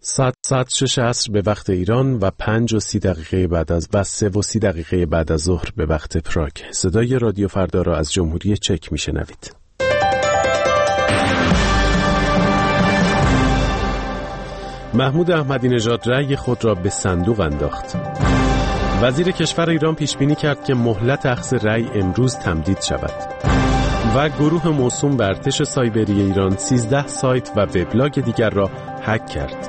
ساعت 6 عصر به وقت ایران و 5:30 بعد از و 3:30 بعد از ظهر به وقت پراگ. صدای رادیو فردا را از جمهوری چک میشنوید. محمود احمدی نژاد رأی خود را به صندوق انداخت. وزیر کشور ایران پیش بینی کرد که مهلت اخذ رأی امروز تمدید شود. و گروه موسوم به ارتش سایبری ایران 13 سایت و وبلاگ دیگر را هک کرد.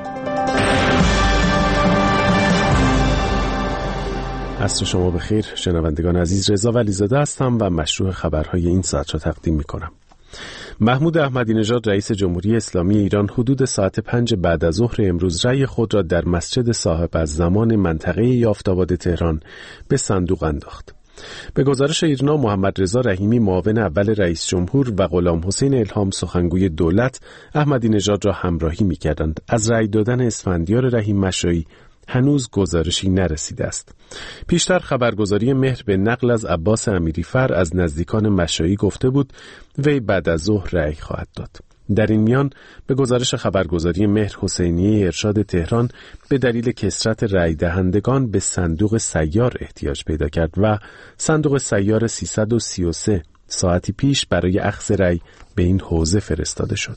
عصر شما بخیر شنوندگان عزیز، رضا ولیزاده هستم و مشروع خبرهای این ساعت را تقدیم می‌کنم. محمود احمدی نژاد رئیس جمهوری اسلامی ایران حدود ساعت 5 بعد از ظهر امروز رأی خود را در مسجد صاحب الزمان منطقه یافت‌آباد تهران به صندوق انداخت. به گزارش ایرنا، محمد رضا رحیمی معاون اول رئیس جمهور و غلام حسین الهام سخنگوی دولت احمدی نژاد را همراهی می‌کردند. از رأی دادن اسفندیار رحیم مشایی هنوز گزارشی نرسیده است. پیشتر خبرگزاری مهر به نقل از عباس امیریفر از نزدیکان مشایی گفته بود وی بعد از ظهر رأی خواهد داد. در این میان به گزارش خبرگزاری مهر، حسینیه ارشاد تهران به دلیل کثرت رأی دهندگان به صندوق سیار احتیاج پیدا کرد و صندوق سیار 333 ساعتی پیش برای اخذ رأی به این حوزه فرستاده شد.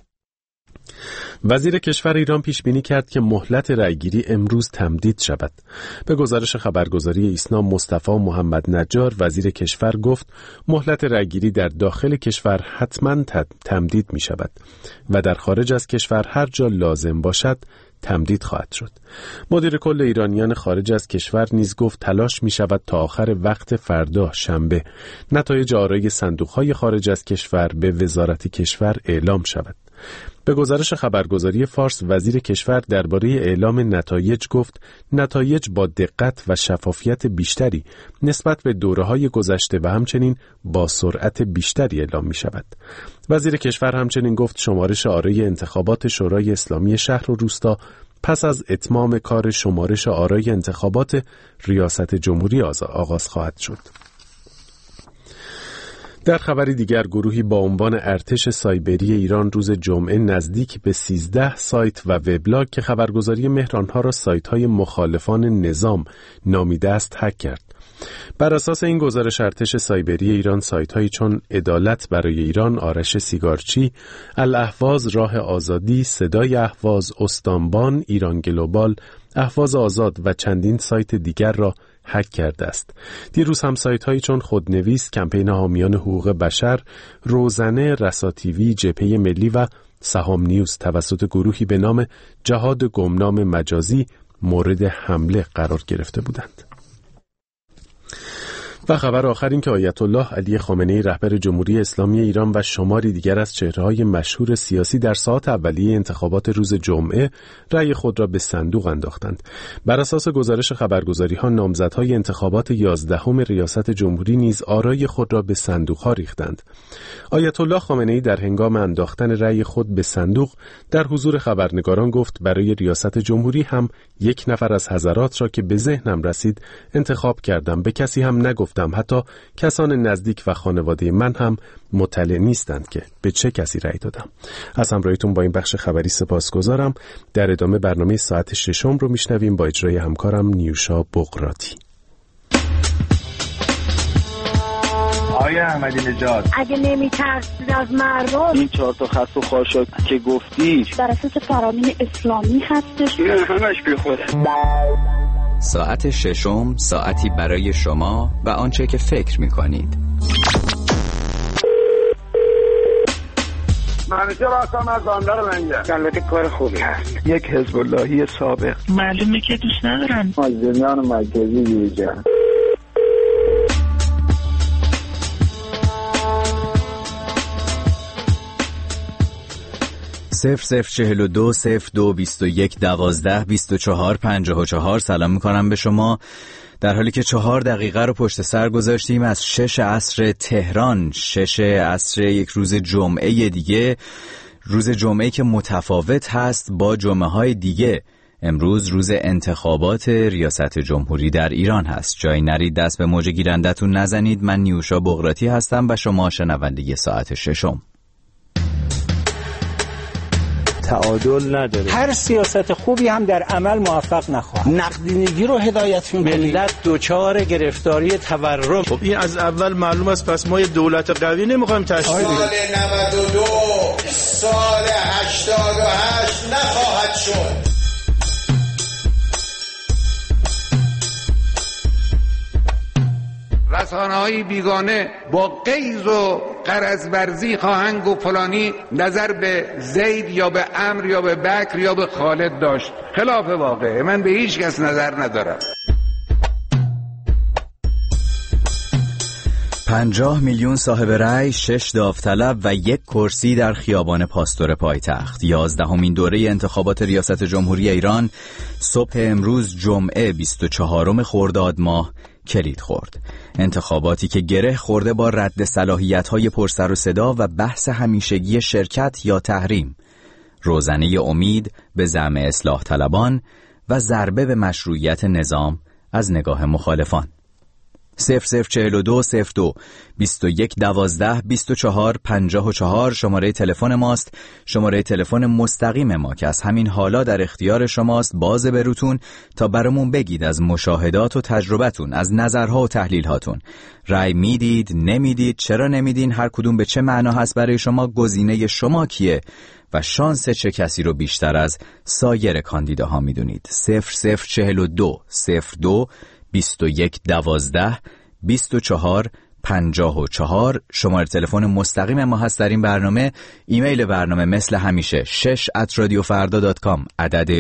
وزیر کشور ایران پیش بینی کرد که مهلت رأیگیری امروز تمدید شود. به گزارش خبرگزاری ایسنا، مصطفی محمد نجار وزیر کشور گفت مهلت رأیگیری در داخل کشور حتما تمدید می شود و در خارج از کشور هر جا لازم باشد تمدید خواهد شد. مدیر کل ایرانیان خارج از کشور نیز گفت تلاش می شود تا آخر وقت فردا شنبه نتایج آرای صندوق‌های خارج از کشور به وزارت کشور اعلام شود. به گزارش خبرگزاری فارس، وزیر کشور درباره اعلام نتایج گفت نتایج با دقت و شفافیت بیشتری نسبت به دوره‌های گذشته و همچنین با سرعت بیشتری اعلام می شود. وزیر کشور همچنین گفت شمارش آرای انتخابات شورای اسلامی شهر و روستا پس از اتمام کار شمارش آرای انتخابات ریاست جمهوری آغاز خواهد شد. در خبری دیگر، گروهی با عنوان ارتش سایبری ایران روز جمعه نزدیک به 13 سایت و وبلاگ که خبرگزاری مهر آنها را سایت‌های مخالفان نظام نامیده است هک کرد. بر اساس این گزارش ارتش سایبری ایران سایت‌هایی چون عدالت برای ایران، آرش سیگارچی، الاهواز، راه آزادی، صدای اهواز، استانبان، ایران گلوبال، اهواز آزاد و چندین سایت دیگر را هک کرده است. دیروز هم سایت‌هایی چون خودنویس، کمپین حامیان حقوق بشر، روزنه، رسا تیوی، جبهه ملی و سهام نیوز توسط گروهی به نام جهاد گمنام مجازی مورد حمله قرار گرفته بودند. و خبر آخر این که آیت الله علی خامنه‌ای رهبر جمهوری اسلامی ایران و شماری دیگر از چهره‌های مشهور سیاسی در ساعات اولیه انتخابات روز جمعه رأی خود را به صندوق انداختند. بر اساس گزارش خبرگزاری‌ها نامزدهای انتخابات 11 ریاست جمهوری نیز آرای خود را به صندوق‌ها ریختند. آیت الله خامنه‌ای در هنگام انداختن رأی خود به صندوق در حضور خبرنگاران گفت برای ریاست جمهوری هم یک نفر از حضرات را که به ذهنم رسید انتخاب کردم، به کسی هم نگفتم، حتی کسان نزدیک و خانواده من هم مطلع نیستند که به چه کسی رأی دادم. از همراهیتون با این بخش خبری سپاسگزارم. در ادامه برنامه ساعت 6 رو میشنویم با اجرای همکارم نیوشا بغراتی. آقای احمدی نژاد، اگه نمی‌ترسید از مردم، این 4 تا خط و خاشاک که گفتی بر اساس فرامین اسلامی هستش. نه همش بیخوده. ساعت 6 ساعتی برای شما و آنچه که فکر می‌کنید. منیجر هستم از بندر منگه. البته کار خوبی هست. یک حزب اللهی سابق. معلومه که دوست ندارن. مازدیان مرکزی ویژه. صفر 042 02 21 12 24 54. سلام میکنم به شما، در حالی که 4 دقیقه رو پشت سر گذاشتیم از 6 عصر تهران، 6 عصر یک روز جمعه دیگه، روز جمعه که متفاوت هست با جمعه های دیگه. امروز روز انتخابات ریاست جمهوری در ایران هست. جایی نرید، دست به موج گیرندتون نزنید. من نیوشا بغراتی هستم و شما شنونده ساعت 6. تعادل نداره. هر سیاست خوبی هم در عمل موفق نخواهد. نقدینگی رو هدایت می‌کنه. ملت دچار گرفتاری تورم. خب این از اول معلوم است، پس ما یه دولت قوی نمی‌خوایم تشکیل بدیم. سال 92 سال 88 نخواهد شد. رسانه‌های بیگانه با غیظ و غرض ورزی خواهند گفت فلانی نظر به زید یا به عمرو یا به بکر یا به خالد داشت. خلاف واقعه. من به هیچ کس نظر ندارم. 50 میلیون صاحب رأی، 6 داوطلب و 1 کرسی در خیابان پاستور پایتخت. 11مین دوره انتخابات ریاست جمهوری ایران صبح امروز جمعه 24 خرداد ماه کلید خورد. انتخاباتی که گره خورده با رد صلاحیت‌های پرسر و صدا و بحث همیشگی شرکت یا تحریم، روزنه امید به زعم اصلاح طلبان و ضربه به مشروعیت نظام از نگاه مخالفان. 0042 02 21 12 24 54 شماره تلفن ماست، شماره تلفن مستقیم ما که از همین حالا در اختیار شماست. باز به روتون تا برامون بگید از مشاهدات و تجربتون، از نظرها و تحلیلهاتون. رأی میدید، نمیدید، چرا نمیدین، هر کدوم به چه معنا هست برای شما، گزینه شما کیه و شانس چه کسی رو بیشتر از سایر کاندیداها میدونید. 0042 02 21 12 24 54 شماره تلفن مستقیم ما هست در این برنامه. ایمیل برنامه مثل همیشه 6@radiofarda.com، عدد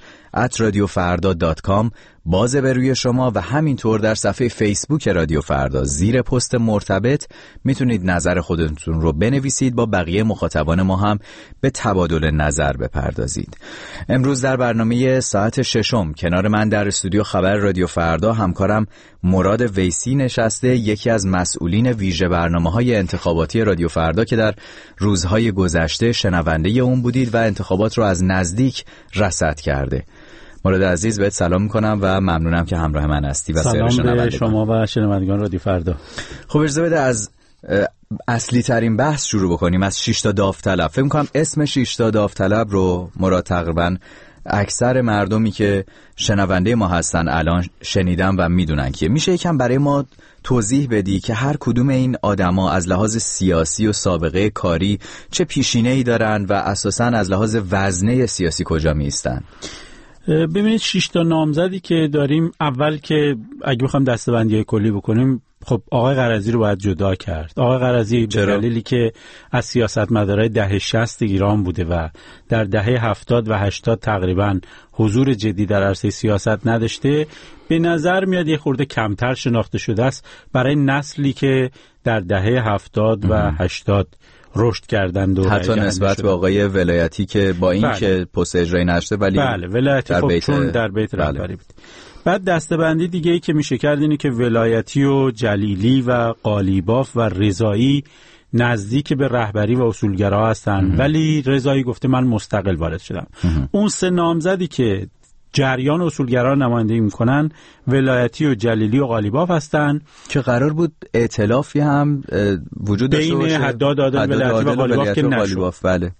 6@radiofarda.com بازه به روی شما و همینطور در صفحه فیسبوک رادیو فردا زیر پست مرتبط میتونید نظر خودتون رو بنویسید، با بقیه مخاطبان ما هم به تبادل نظر بپردازید. امروز در برنامه ساعت 6 کنار من در استودیو خبر رادیو فردا همکارم مراد ویسی نشسته، یکی از مسئولین ویژه برنامه‌های انتخاباتی رادیو فردا که در روزهای گذشته شنونده اون بودید و انتخابات رو از نزدیک رصد کرده. مراد عزیز بهت سلام میکنم و ممنونم که همراه من هستی و سلام به شما و شنوندگان رادیو فردا. خب اجازه بده از اصلی ترین بحث شروع بکنیم، از 6 تا داوطلب. فکر میکنم اسم 6 تا داوطلب رو مراد تقریبا اکثر مردمی که شنونده ما هستن الان شنیدن و میدونن که میشه یکم برای ما توضیح بدی که هر کدوم این آدما از لحاظ سیاسی و سابقه کاری چه پیشینه‌ای دارن و اساساً از لحاظ وزنه سیاسی کجا میستن؟ ببینید 6 تا نامزدی که داریم، اول که اگه بخوام دسته‌بندی کلی بکنیم، خب آقای قرضی رو باید جدا کرد. آقای قرضی به دلیلی که از سیاستمدارای دهه 60 ایران بوده و در دهه 70 و 80 تقریبا حضور جدی در عرصه سیاست نداشته، به نظر میاد یه خورده کمتر شناخته شده است برای نسلی که در دهه 70 و 80 رشد کردند و حتی نسبت به آقای ولایتی که با این که پست اجرایی نشده ولی ولایتی خب چون در بیت رهبری بود. بعد دسته‌بندی دیگه ای که میشه کرد اینه که ولایتی و جلیلی و قالیباف و رضایی نزدیک به رهبری و اصولگرا هستن، ولی رضایی گفته من مستقل وارد شدم. اون سه نامزدی که جریان اصولگرا نمایندگی میکنن ولایتی و جلیلی و قالیباف هستن که قرار بود ائتلافی هم وجود داشته باشه بین حداد عادل ولایتی و قالیباف که نشد. بله.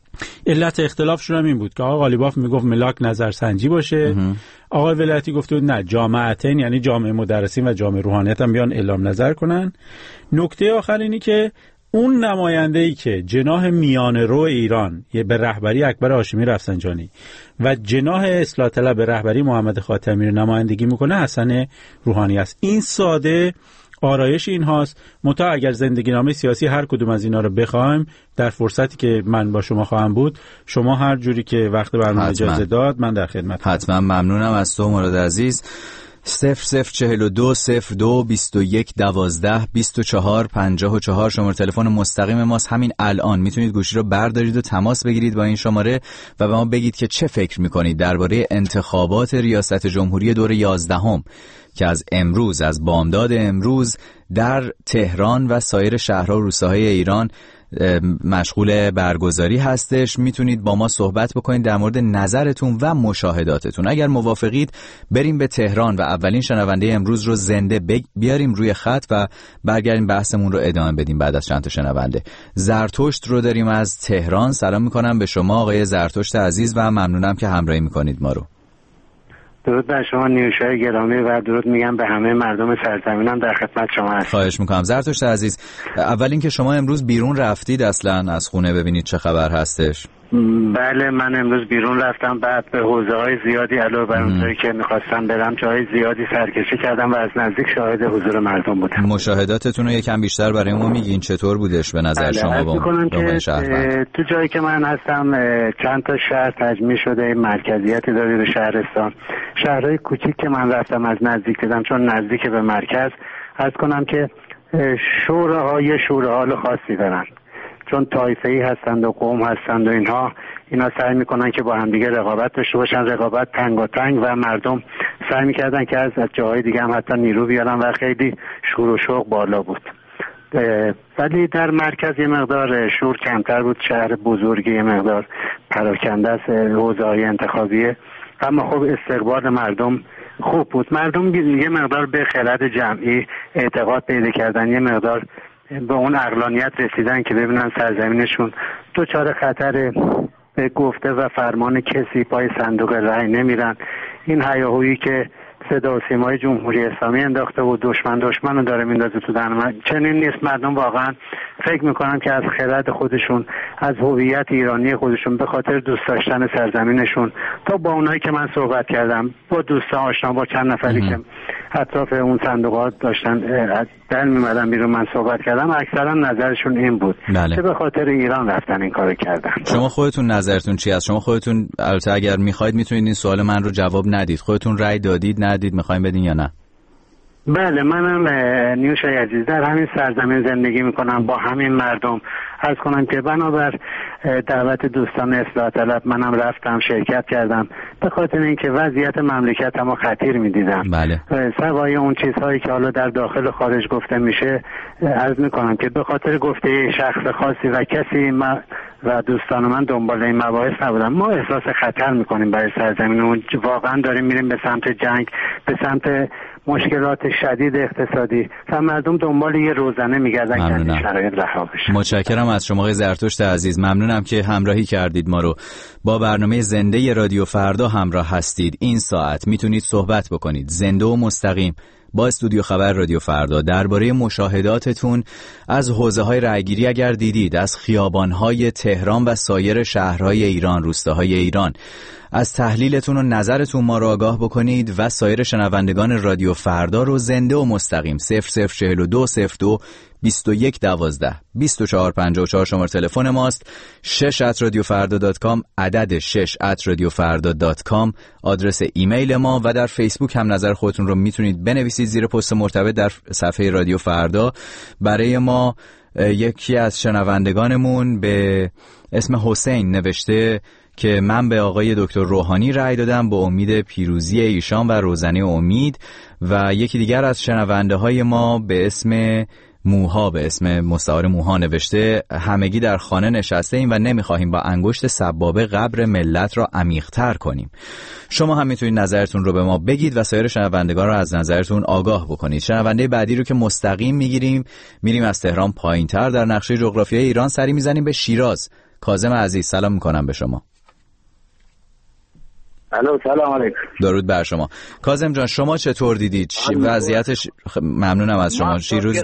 علت اختلافشون هم این بود که آقای قالیباف میگفت ملاک نظرسنجی باشه، آقای ولایتی گفت نه، جامعتین یعنی جامعه مدرسین و جامعه روحانیت هم بیان اعلام نظر کنن. نکته آخر اینی که اون نماینده‌ای که جناح میانه رو ایران به رهبری اکبر هاشمی رفسنجانی و جناح اصلاح طلب به رهبری محمد خاتمی رو نمایندگی میکنه حسن روحانی است. این ساده آرایش این هاست. منتها اگر زندگی نامه سیاسی هر کدوم از اینا رو بخوایم در فرصتی که من با شما خواهم بود، شما هر جوری که وقت برنامه اجازه داد من در خدمت. حتما ممنونم از تو مراد عزیز. 0042 02 21 12 24 54 شماره تلفن مستقیم ماست. همین الان میتونید گوشی رو بردارید و تماس بگیرید با این شماره و به ما بگید که چه فکر میکنید درباره انتخابات ریاست جمهوری دور 11 که از امروز، از بامداد امروز در تهران و سایر شهرها و روستاهای ایران مشغول برگزاری هستش. میتونید با ما صحبت بکنید در مورد نظرتون و مشاهداتتون. اگر موافقید بریم به تهران و اولین شنونده امروز رو زنده بیاریم روی خط و برگردیم بحثمون رو ادامه بدیم بعد از چند تا شنونده. زرتشت رو داریم از تهران. سلام میکنم به شما آقای زرتشت عزیز و ممنونم که همراهی میکنید ما رو. درود بر شما نیوشای گرامی و درود میگم به همه مردم سرزمینم در خدمت شما هستم. خواهش میکنم. زرتشت عزیز، اول اینکه شما امروز بیرون رفتید اصلا از خونه ببینید چه خبر هستش؟ بله، من امروز بیرون رفتم، بعد به حوزه‌های زیادی علاوه بر اونجایی که می‌خواستم برم جای زیادی سرکشی کردم و از نزدیک شاهد حضور مردم بودم. مشاهداتتون رو یکم بیشتر برای ما میگین چطور بودش به نظر شما؟ تو جایی که من هستم چند تا شهر تجمیع شده، مرکزیتی داره به شهرستان. شهرهای کوچیک که من رفتم از نزدیک دیدم، چون نزدیک به مرکز، عرض کنم که شوره‌های حال خاصی دارن، چون طایفه‌ای هستند و قوم هستند و اینا سعی میکنن که با هم دیگه رقابت داشته باشن، رقابت تنگاتنگ، و مردم سعی میکردن که از جاهای دیگه هم حتی نیرو بیارن و خیلی شور و شوق بالا بود. ولی در مرکز یه مقدار شور کمتر بود. شهر بزرگی یه مقدار پراکنده است حوزه‌های انتخابیه، اما خب استقبال مردم خوب بود. مردم یه مقدار به خرد جمعی اعتقاد پیدا کردن، یه مقدار به اون عقلانیت رسیدن که ببینن سرزمینشون دچار خطر به گفته و فرمان کسی پای صندوق رأی نمیرن. این هیاهویی که صدا و سیمای جمهوری اسلامی انداخته و دشمن رو داره میندازه تو دهن، چنین نیست. مردم واقعا فکر میکنن که از خرد خودشون، از هویت ایرانی خودشون، به خاطر دوست داشتن سرزمینشون، تا با اونایی که من صحبت کردم، با دوستان آشنا، با چند نفری که اطراف اون صندوقات داشتن در میمدن بیرون من صحبت کردم، اکثرا نظرشون این بود که به خاطر ایران رفتن این کارو کردن. شما خودتون نظرتون چی است؟ شما خودتون البته اگر میخواید میتونید این سوال من رو جواب ندید. خودتون رأی دادید ندید، میخواین بدین یا نه؟ بله، منم نیوشای عزیز در همین سرزمین زندگی میکنم، با همین مردم. عرض کنم که بنابر دعوت دوستان اصلاح طلب منم رفتم شرکت کردم، به خاطر اینکه وضعیت مملکتمو خطیر میدیدم. بله. سوای اون چیزهایی که حالا در داخل و خارج گفته میشه، عرض میکنم که به خاطر گفته شخص خاصی و کسی و دوستان من دنبال این مباحث نبودم. ما احساس خطر میکنیم برای سرزمینمون، واقعا داریم میریم به سمت جنگ، به سمت مشکلات شدید اقتصادی و مردم دنبال یه روزنه میگردن که این شرایط رها بشه. متشکرم از شما آقای زرتشت عزیز. ممنونم که همراهی کردید. ما رو با برنامه زنده رادیو فردا همراه هستید. این ساعت میتونید صحبت بکنید زنده و مستقیم با استودیو خبر رادیو فردا درباره مشاهداتتون از حوزه‌های رأیگیری اگر دیدید، از خیابان‌های تهران و سایر شهرهای ایران، روستاهای ایران، از تحلیلتون و نظرتون ما را آگاه بکنید و سایر شنوندگان رادیو فردا رو زنده و مستقیم 0042 02 21 12 24 54 شماره تلفن ماست. 6@radiofarda.com عدد 6@radiofarda.com آدرس ایمیل ما، و در فیسبوک هم نظر خودتون رو میتونید بنویسید زیر پست مرتبط در صفحه رادیو فردا. برای ما یکی از شنوندگانمون به اسم حسین نوشته که من به آقای دکتر روحانی رأی دادم با امید پیروزی ایشان و روزنه امید، و یکی دیگر از شنونده های ما به اسم موها، به اسم مستعار موها نوشته همگی در خانه نشسته ایم و نمیخواهیم با انگشت سبابه قبر ملت را عمیق‌تر کنیم. شما هم میتونید نظرتون رو به ما بگید و سایر شنوندگان رو از نظرتون آگاه بکنید. شنونده بعدی رو که مستقیم میریم از تهران پایین‌تر در نقشه جغرافیایی ایران سری میزنیم به شیراز. کاظم عزیز سلام میکنم به شما. الو، سلام علیکم. درود بر شما. کاظم جان شما چطور دیدید وضعیتش؟ ممنونم از شما. شیروز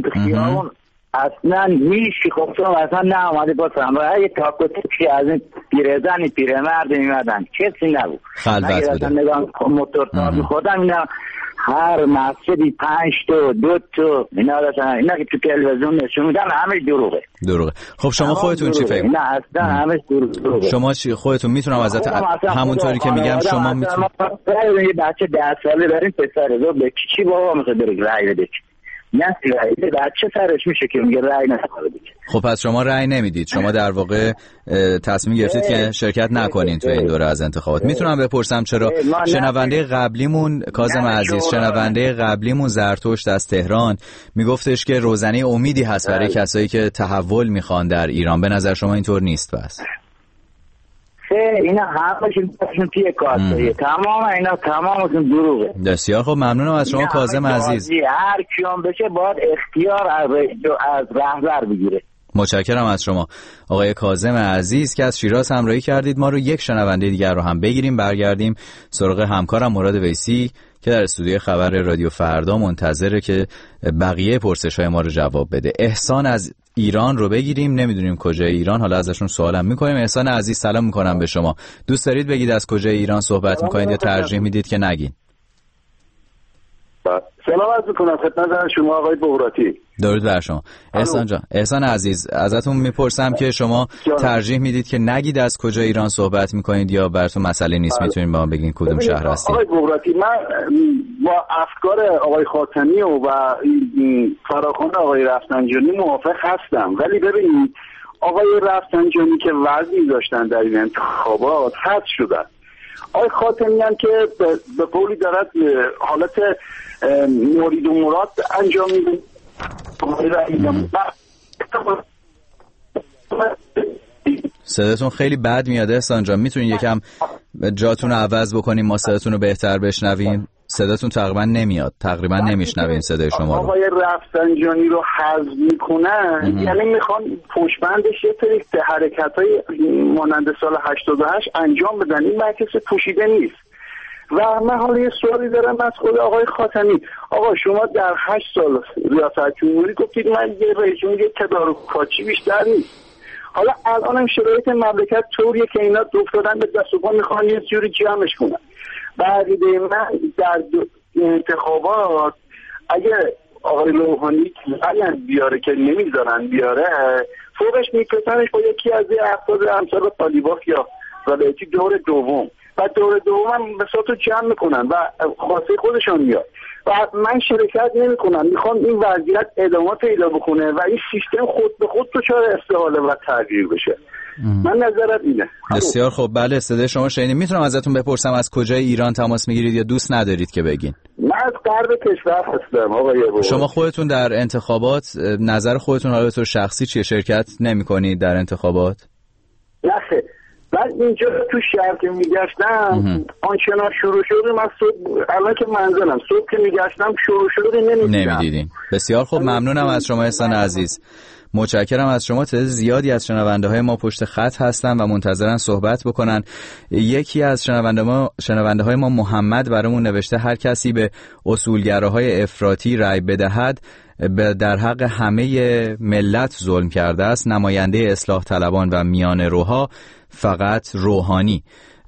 اصلا میشی خب تو اصلا نه اومده باشم و یه تاکوتی از این پیرمرد میمدن کسی نبود. خلوت بوده. نگاه موتور تا میخوردم اینا هر مسجدی 5 تا 2 تا اینا که تو تلویزیون نشون میدن همه دروغه. خب شما خودتون چی فکر؟ نه اصلا همه دروغه. شما چی خودتون میتونم ازت همونطوری که میگم شما میتونید یه بچه 10 ساله داریم پسر رو به چی بابا میخواد بره رای بده نه بچه سرش میشه که میگه رأی نخواهد بده. خب پس شما رأی نمیدید، شما در واقع تصمیم گرفتید که شرکت نکنین تو این دوره از انتخابات. میتونم بپرسم چرا؟ شنونده قبلیمون کاظم عزیز، شنونده قبلیمون زرتشت از تهران میگفتش که روزنه امیدی هست برای کسایی که تحول میخوان در ایران. به نظر شما اینطور نیست پس؟ اینا همشون توی کاسه، تمامشون دروغه. بسیار خب، ممنونم از شما کاظم عزیز. هر کیام بشه باید اختیار از رهبر بگیره. متشکرم از شما آقای کاظم عزیز که از شیراز همراهی کردید. ما رو یک شنونده دیگر رو هم بگیریم، برگردیم سراغ همکارم مراد ویسی که در استودیوی خبر رادیو فردا منتظره که بقیه پرسش‌های ما رو جواب بده. احسان از ایران رو بگیریم، نمیدونیم کجای ایران، حالا ازشون سوالم میکنیم. احسان عزیز سلام میکنم به شما. دوست دارید بگید از کجای ایران صحبت میکنید یا ترجیح میدید که نگین؟ سلام عرض میکنم خدمت شما آقای بهراتی. درود بر شما احسان جان. احسان عزیز ازتون میپرسم که شما ترجیح میدید که نگید از کجا ایران صحبت میکنید یا براتون مسئله نیست میتونید با ما بگین کدوم شهر هستید؟ آقای بهراتی، من با افکار آقای خاتمی و فراخوان آقای رفسنجانی موافق هستم، ولی ببینید آقای رفسنجانی که وزنی داشتن در این انتخابات حذف شدن. آقای خاتمی هم که به قولی دارد حالت مرید و مراد انجام میده. صداتون خیلی بد میاد احسان جان، میتونین یکم جاتون رو عوض بکنیم ما صداتون رو بهتر بشنویم؟ صداتون تقریبا نمیاد، تقریبا نمیشنویم صدای شما رو. آقای رفسنجانی رو حذف میکنن یعنی میخوان پشتبندش یه سری حرکت‌های مانند سال 88 انجام بدن. این مرکز پوشیده نیست. و من حالا یه سوالی دارم از خود آقای خاتمی. آقا شما در 8 سال ریاست جمهوری گفتید من یه رژیم یه تدارکاتی بیشتر نیست. حالا الان هم شرایط مملکت طوریه که اینا افتادن به دست و پا میخوان یه جوری جمعش کنن. بعد من در انتخابات اگه آقای روحانی بیاره که نمیذارن بیاره، فوقش میپسنش با یکی از افراد امثال طالیباف یا ولایتی دور دوم و دور دوم هم بساطو جمع میکنن و خواسته خودشان میاد و من شرکت نمیکنم. میخوام این وضعیت ادامه پیدا بکنه و این سیستم خود به خود دچار استحاله و تغییر بشه. من نظرت اینه. بسیار خب، بله صدای شما شنیدیم. میتونم ازتون بپرسم از کجای ایران تماس میگیرید یا دوست ندارید که بگین؟ من از غرب کشور هستم آقای بابا. شما خودتون در انتخابات نظر خودتون حالا به طور شخصی چیه؟ شرکت نمی‌کنید در انتخابات؟ نه بعد اینجا تو شهر که میگشتم آنچنان شروع شده، من الان که منزلم صبح که میگشتم شروع شده نمیدیدین. بسیار خوب، ممنونم از شما احسان عزیز. متشکرم از شما. تعداد زیادی از شنونده های ما پشت خط هستن و منتظرن صحبت بکنن. یکی از شنونده های ما محمد برامون نوشته هر کسی به اصولگراهای افراطی رأی بدهد در حق همه ملت ظلم کرده است. نماینده اصلاح طلبان و میان روها فقط روحانی.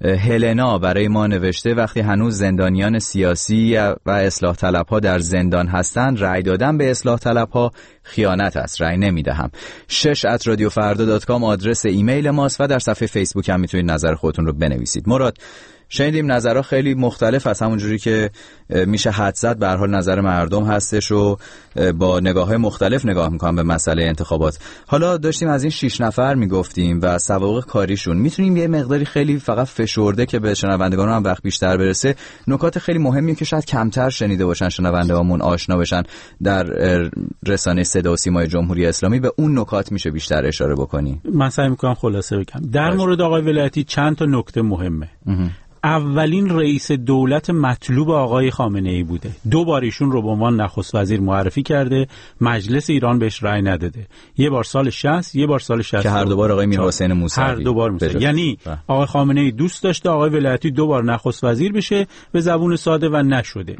هلنا برای ما نوشته وقتی هنوز زندانیان سیاسی و اصلاح طلبها در زندان هستند، رأی دادن به اصلاح طلبها خیانت است، رأی نمیدهم. 6@radiofarda.com آدرس ایمیل ماست و در صفحه فیسبوک هم میتونید نظر خودتون رو بنویسید. مراد، شنیدیم نظرها خیلی مختلف از همونجوری که میشه حد زد. به هر حال نظر مردم هستش و با نگاه‌های مختلف نگاه میکنم به مسئله انتخابات. حالا داشتیم از این 6 نفر میگفتیم و سوابق کاریشون. میتونیم یه مقداری خیلی فقط فشرده که به شنوندگان هم وقت بیشتر برسه، نکات خیلی مهمی که شاید کمتر شنیده باشن شنوندهامون آشنا بشن در رسانه صدا و سیمای جمهوری اسلامی، به اون نکات میشه بیشتر اشاره بکنی؟ من سعی میکنم خلاصه بگم. در مورد آقای ولایتی چند تا نکته مهمه. اولین رئیس دولت مطلوب آقای خامنه ای بوده. 2 بار ایشون رو به عنوان نخست وزیر معرفی کرده، مجلس ایران بهش رأی نداده. یه بار سال 60، یه بار سال 60 که هر 2 بار آقای میرحسین موسوی، هر 2 بار موسوی. یعنی آقای خامنه ای دوست داشته آقای ولایتی 2 بار نخست وزیر بشه به زبون ساده و نشده.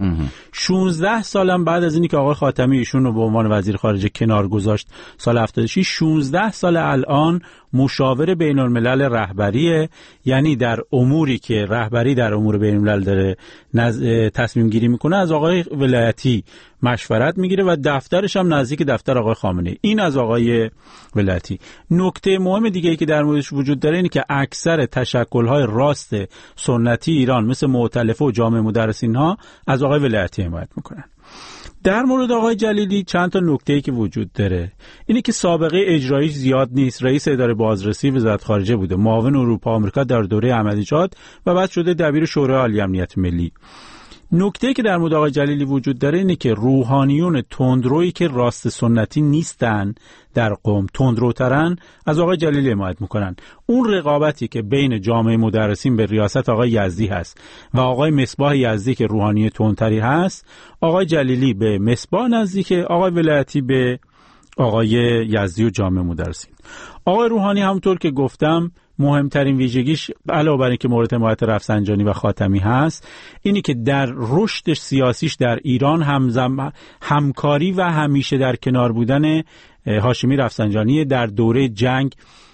16 سالم بعد از اینی که آقای خاتمی ایشون رو به عنوان وزیر خارجه کنار گذاشت سال 76، 16 سال الان مشاور بین الملل رهبریه. یعنی در اموری که رهبری در امور بین الملل داره تصمیم گیری میکنه از آقای ولایتی مشورت میگیره و دفترش هم نزدیک دفتر آقای خامنه ای. این از آقای ولایتی. نکته مهم دیگه ای که در موردش وجود داره اینه که اکثر تشکل‌های راست سنتی ایران مثل مؤتلفه و جامعه مدرسین ها از آقای ولایتی حمایت میکنن. در مورد آقای جلیلی چند تا نکته‌ای که وجود داره اینه که سابقه اجراییش زیاد نیست. رئیس اداره بازرسی وزارت خارجه بوده، معاون اروپا آمریکا در دوره احمدی‌نژاد و بعد شده دبیر شورای عالی امنیت ملی. نکته‌ای که در مورد آقای جلیلی وجود داره اینه که روحانیون تندرویی که راست سنتی نیستن در قم، تندروترن، از آقای جلیلی حمایت میکنن. اون رقابتی که بین جامعه مدرسین به ریاست آقای یزدی هست و آقای مصباح یزدی که روحانی تندتری هست، آقای جلیلی به مصباح نزدیکه، آقای ولایتی به آقای یزدی و جامعه مدرسین. آقای روحانی همونطور که گفتم مهمترین ویژگیش علاوه بر اینکه مورد حمایت رفسنجانی و خاتمی هست، اینی که در رشد سیاسیش در ایران همکاری و همیشه در کنار بودن هاشمی رفسنجانی. در دوره جنگ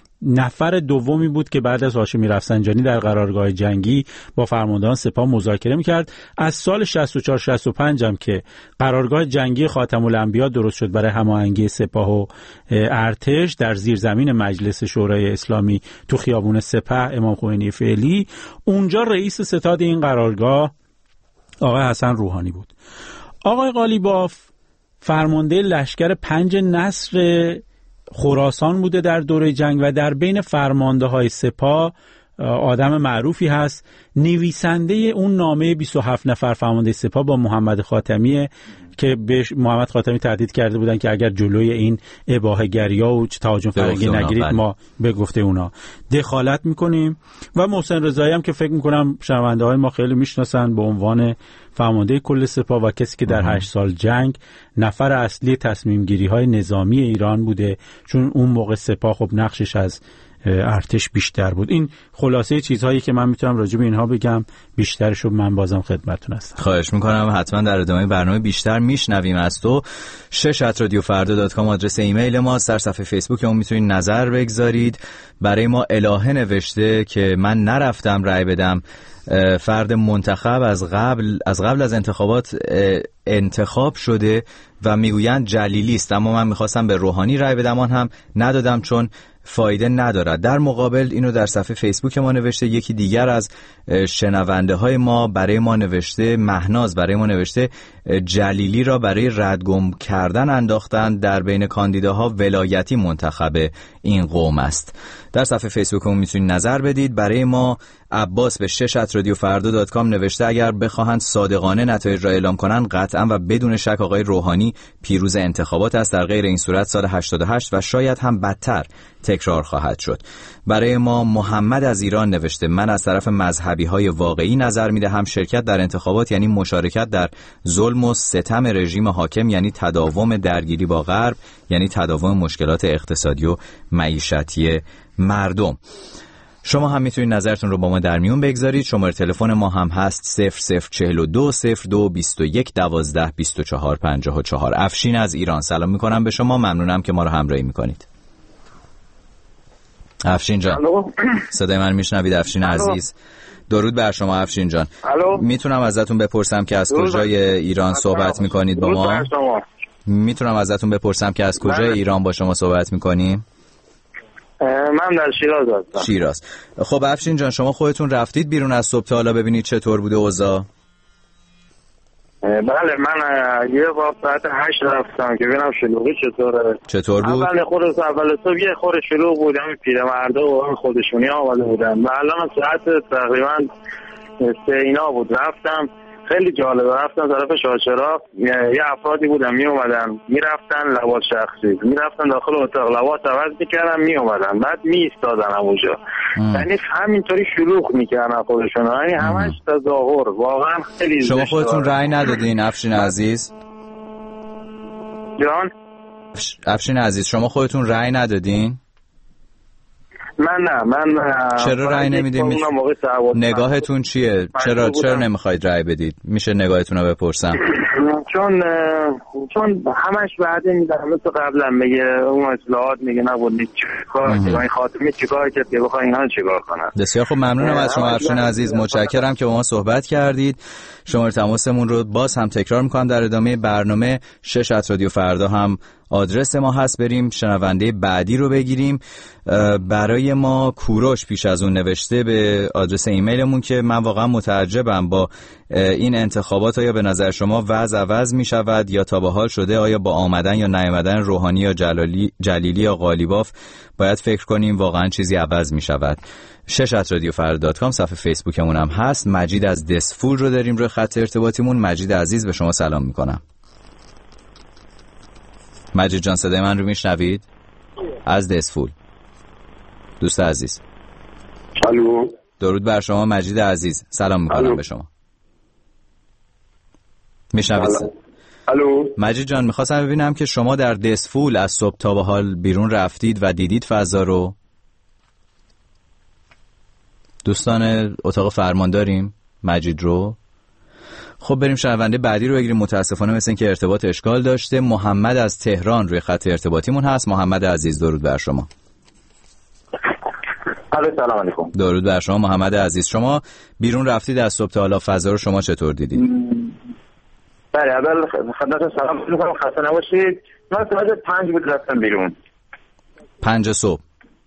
نفر دومی بود که بعد از هاشمی رفسنجانی در قرارگاه جنگی با فرماندهان سپاه مذاکره میکرد. از سال 64-65 هم که قرارگاه جنگی خاتم الانبیا درست شد برای هماهنگی سپاه و ارتش در زیرزمین مجلس شورای اسلامی تو خیابون سپه امام خمینی فعلی، اونجا رئیس ستاد این قرارگاه آقای حسن روحانی بود. آقای قالیباف فرمانده لشکر 5 نصر خراسان بوده در دوره جنگ و در بین فرمانده های سپاه آدم معروفی هست. نویسنده اون نامه 27 نفر فرمانده سپاه با محمد خاتمیه که به محمد خاتمی تهدید کرده بودن که اگر جلوی این اباحه‌گری‌ها و تهاجم فرنگی نگیرید ما به گفته اونا دخالت میکنیم. و محسن رضایی هم که فکر میکنم شنونده های ما خیلی میشناسن به عنوان فرمانده کل سپاه و کسی که در 8 سال جنگ نفر اصلی تصمیم گیری های نظامی ایران بوده، چون اون موقع سپاه خب نقشش از ارتش بیشتر بود. این خلاصه چیزهایی که من میتونم راجع به اینها بگم، بیشترشو من بازم خدمتتون هستم. خواهش میکنم، حتما در ادامه برنامه بیشتر میشنویم از تو. 6@radiofarda.com آدرس ایمیل ما، در صفحه فیسبوک اون میتونید نظر بگذارید. برای ما الهه نوشته که من نرفتم رأی بدم، فرد منتخب از قبل از انتخابات انتخاب شده و میگویند جلیلی است، اما من میخواستم به روحانی رأی بدم، آن هم ندادم چون فایده ندارد. در مقابل اینو در صفحه فیسبوک ما نوشته یکی دیگر از شنونده های ما برای ما نوشته، مهناز برای ما نوشته جلیلی را برای ردگم کردن انداختن، در بین کاندیداها ولایتی منتخب این قوم است. در صفحه فیسبوک هم میتونید نظر بدید. برای ما عباس به 6@radiofarda.com نوشته اگر بخواهند صادقانه نتایج را اعلام کنند قطعا و بدون شک آقای روحانی پیروز انتخابات است، در غیر این صورت سال 88 و شاید هم بدتر تکرار خواهد شد. برای ما محمد از ایران نوشته من از طرف مذهبی های واقعی نظر میدهم شرکت در انتخابات یعنی مشارکت در ظلم و ستم رژیم حاکم، یعنی تداوم درگیری با غرب، یعنی تداوم مشکلات اقتصادی و معیشتی مردم. شما هم میتونید نظرتون رو با ما در میون بگذارید. شماره تلفن ما هم هست 0042 02 21 12 24 54. افشین از ایران سلام میکنم به شما، ممنونم که ما رو همراهی میکنید. افشین جان صدای من میشنوید؟ افشین عزیز درود بر شما. افشین جان میتونم ازتون بپرسم که از کجای ایران صحبت میکنید با ما؟ میتونم ازتون بپرسم که از کجای ایران با شما صحبت میکنیم؟ من در شیراز هستم. شیراز. خب افشین جان شما خودتون رفتید بیرون از صبح تا حالا ببینید چطور بوده اوضاع؟ بله من یه بار ساعت 8 رفتم که ببینم شلوغی چطور بود؟ اول صبح یه خورده شلوغ بود، همین پیرمردا و خودشونی آمده بودن و الان ساعت تقریبا 3 اینا بود رفتم. خیلی جالبه، رفتم طرف شاهچراغ، یه افرادی بودن می اومدن میرفتن لباس شخصی، میرفتن داخل اتاق لباس عوض میکردن می اومدن بعد می ایستادن اونجا، یعنی همینطوری شلوغ میکردن خودشون، یعنی همش تظاهر. واقعا خیلی شما خودتون رأی ندادین افشین عزیز؟ جان افشین عزیز شما خودتون رأی ندادین؟ من چرا رأی نمیدید؟ نگاهتون چیه؟ چرا نمیخواید رأی بدید؟ میشه نگاهتون رو بپرسم؟ چون همش وعده میدن مثل قبلا، میگه اون اصلاحات میگه نبودید چیکار این خاتمی چیکار کرد که بخواد اینا چیکار کنن. بسیار خب ممنونم از شما افشین عزیز، متشکرم که با ما صحبت کردید. شماره تماسمون رو باز هم تکرار میکنم در ادامه برنامه 6@radiofarda هم آدرس ما هست. بریم شنونده بعدی رو بگیریم. برای ما کوروش پیش از اون نوشته به آدرس ایمیلمون که من واقعا متعجبم با این انتخابات. آیا به نظر شما وضع عوض می شود یا تا به حال شده؟ آیا با آمدن یا نیامدن روحانی یا جلیلی یا قالیباف باید فکر کنیم واقعا چیزی عوض می شود؟ 6@radiofarda.com صفحه فیسبوکمون هم هست. مجید از دسفول رو داریم روی خط ارتباطیمون. مجید عزیز به شما سلام میکنم. مجید جان صدای من رو میشنوید؟ از دسفول دوست عزیز. الو. درود بر شما مجید عزیز، سلام میکنم به شما. میشنوید؟ الو. مجید جان میخواستم ببینم که شما در دسفول از صبح تا به حال بیرون رفتید و دیدید فضا رو؟ دوستان اتاق فرمان داریم مجید رو. خب بریم شنونده بعدی رو بگیریم. متاسفانه مثل این که ارتباط اشکال داشته. محمد از تهران روی خط ارتباطیمون هست. محمد عزیز درود بر شما. سلام علیکم. درود بر شما محمد عزیز. شما بیرون رفتید از صبح تا حالا، فضا رو شما چطور دیدید؟ بله اول خدمتتون سلام می‌کنم، خسته نباشید. من ساعت 5 بود رفتم بیرون. 5 صبح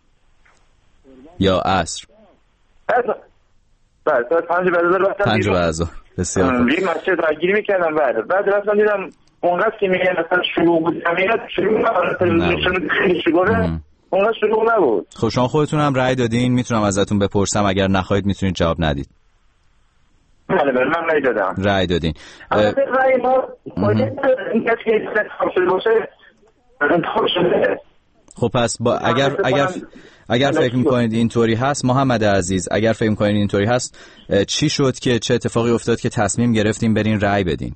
یا عصر؟ بله ساعت 5 بعد از ظهر رفتم 5 بعد از ظهر. بسیار خوب. یه مسجد راگیری می‌کردم. بعد رفتم دیدم اونقدر که میگن مثلا شروع بود، عملیات شروع نبود، خیلی شلوغه. اونقدر شروع نبود. خب شما خودتون هم رأی دادین؟ میتونم ازتون بپرسم اگر نخواهید میتونید جواب ندید. بله من رأی دادم. رأی دادین. البته رأی ما این کسی که انتخاب شده باشه انتخاب شده. خب پس با اگر فکر میکنید اینطوری هست محمد عزیز، اگر فکر میکنید اینطوری هست، چی شد که چه اتفاقی افتاد که تصمیم گرفتیم برین رأی بدین؟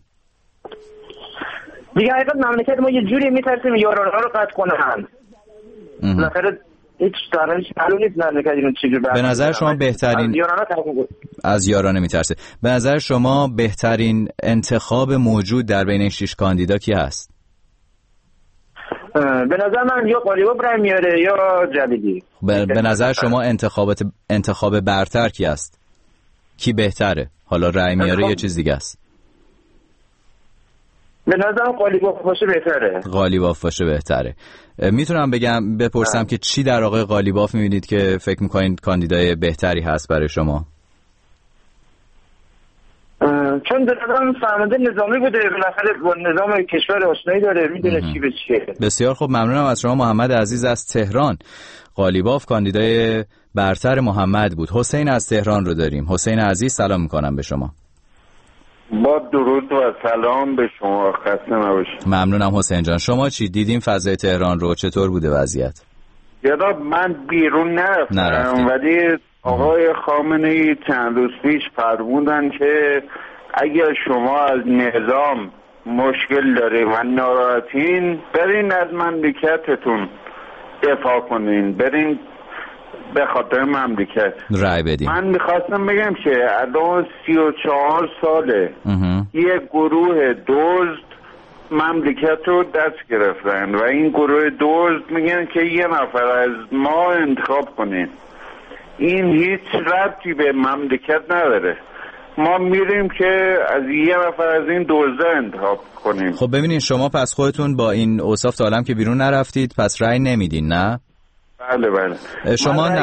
دیگه حقیقت مملکت ما یه جوری میترسیم یارانه رو قطع کنن. بالاخره هیچ دارنش معلوم نیست مملکت اینو چجوری. به نظر شما بهترین از یارانه میترسه. به نظر شما بهترین انتخاب موجود در بین 6 کاندیدا کی هست؟ به نظر من یا قالیباف رأی میاره یا جلیلی. به نظر شما انتخاب برتر کی است؟ کی بهتره؟ حالا رأی میاره یا چیز دیگه است؟ به نظرم قالیباف باشه بهتره. قالیباف باشه بهتره. میتونم بپرسم که چی در آقای قالیباف میبینید که فکر میکنید کاندیدای بهتری هست برای شما؟ چون به نظرم فرمانده نظامی بوده، بالاخره با نظام کشور آشنایی داره، میدونه چی به چیه. بسیار خوب، ممنونم از شما محمد عزیز از تهران. قالیباف کاندیدای برتر محمد بود. حسین از تهران رو داریم. حسین عزیز سلام میکنم به شما. با درود و سلام به شما، خسته نباشید. ممنونم حسین جان. شما چی دیدین فضای تهران رو؟ چطور بوده وضعیت؟ جناب من بیرون نرفتم ولی آقای خامنه‌ای چند روز پیش فرمودن که اگر شما از نظام مشکل داره و ناراحتین برین از مملکتتون دفاع کنین، برین به خاطر مملکت رای بدین. من میخواستم بگم که الان 34 ساله یه گروه دزد مملکت رو دست گرفتن و این گروه دزد میگن که یه نفر از ما انتخاب کنین. این هیچ ربطی به مملکت نداره. ما میریم که از یه نفر از این دزده انتخاب کنیم. خب ببینین شما پس خودتون با این اوصاف تا عالم که بیرون نرفتید پس رأی نمیدین نه؟ بله.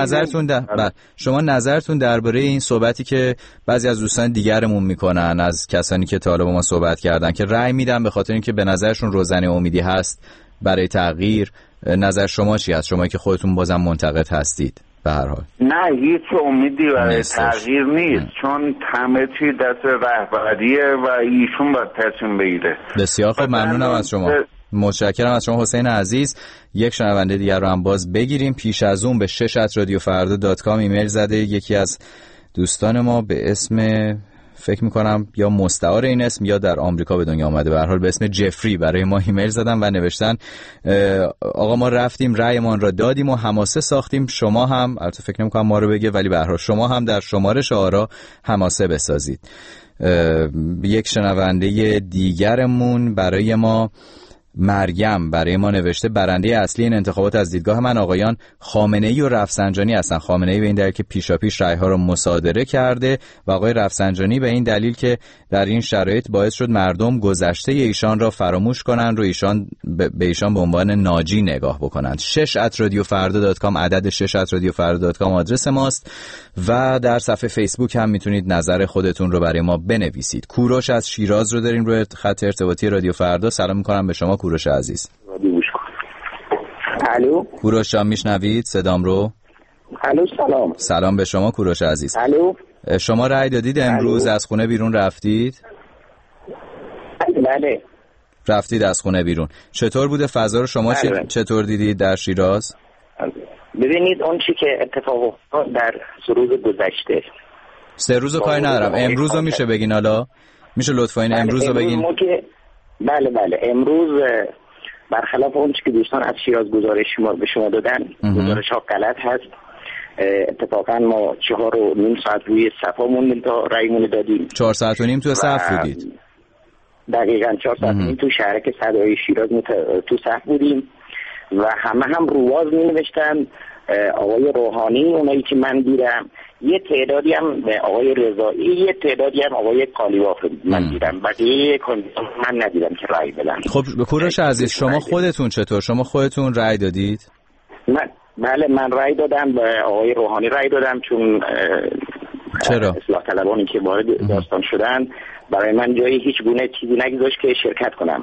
شما نظرتون درباره این صحبتی که بعضی از دوستان دیگرمون میکنن از کسانی که تا حالا با ما صحبت کردن که رأی میدن به خاطر اینکه به نظرشون روزنه امیدی هست برای تغییر، نظر شما چی هست؟ شما که خودتون بازم منتقد هستید به هر حال. نه هیچ امیدی برای تغییر نیست چون همه چی دست رهبریه و ایشون باید تصمیم بگیره. بسیار خوب، ممنونم از شما. متشکرم از شما حسین عزیز. یک شنونده دیگر رو هم باز بگیریم. پیش از اون به 6@radiofarda.com ایمیل زده یکی از دوستان ما به اسم فکر میکنم یا مستعار این اسم یا در آمریکا به دنیا آمده، به هر حال به اسم جفری برای ما ایمیل زدن و نوشتن آقا ما رفتیم رأیمان را دادیم و حماسه ساختیم، شما هم البته فکر نمیکنم ما رو بگه ولی به هر حال شما هم در شمارش آرا حماسه بسازید. یک شنونده دیگرمون برای ما مریم برای ما نوشته برنده اصلی این انتخابات از دیدگاه من آقایان خامنه‌ای و رفسنجانی هستن. خامنه‌ای به این دلیل که پیشاپیش رأی‌ها رو مصادره کرده و آقای رفسنجانی به این دلیل که در این شرایط باعث شد مردم گذشته ایشان را فراموش کنن و به ایشان به عنوان ناجی نگاه بکنند. 6@radiofarda.com عدد 6@radiofarda.com آدرس ماست و در صفحه فیسبوک هم میتونید نظر خودتون رو برای ما بنویسید. کوروش از شیراز رو داریم روی خط ارتباطی رادیو فردا. سلام می‌کنم به شما کوروش عزیز. الو کوروش جان میشنوید صدام رو؟ الو سلام. سلام به شما کوروش عزیز. الو شما رأی دادید امروز؟ از خونه بیرون رفتید؟ بله. رفتید از خونه بیرون. چطور بوده فضا رو شما چطور دیدید در شیراز؟ ببینید اون چی که اتفاق افتاد در 3 روز گذشته. 3 روز کاری ندارم. امروز رو میشه بگین حالا؟ میشه لطفا این امروز رو بگین؟ بله امروز برخلاف اون چی که دوستان از شیراز گزارش به شما دادن گزارش ها غلط هست. اتفاقا ما 4.5 ساعت روی صفا موندیم تا رأیمون دادیم. 4 ساعت و نیم تو صف بودید؟ دقیقاً 4 ساعت و نیم تو شهرک صدای شیراز تو صف بودیم و همه هم رواز می نوشتن. آقای روحانی، اونایی که من دیدم، یه تعدادی هم آقای رضایی، یه تعدادی هم آقای قالیباف من دیدم. بقیه من ندیدم که رأی بدن. خب کوروش عزیز شما خودتون چطور؟ شما خودتون رأی دادید؟ بله من رأی دادم، به آقای روحانی رأی دادم چون چرا؟ اصلاح طلبانی که وارد داستان شدن برای من جایی هیچ گونه چیزی نگذاشت که شرکت کنم.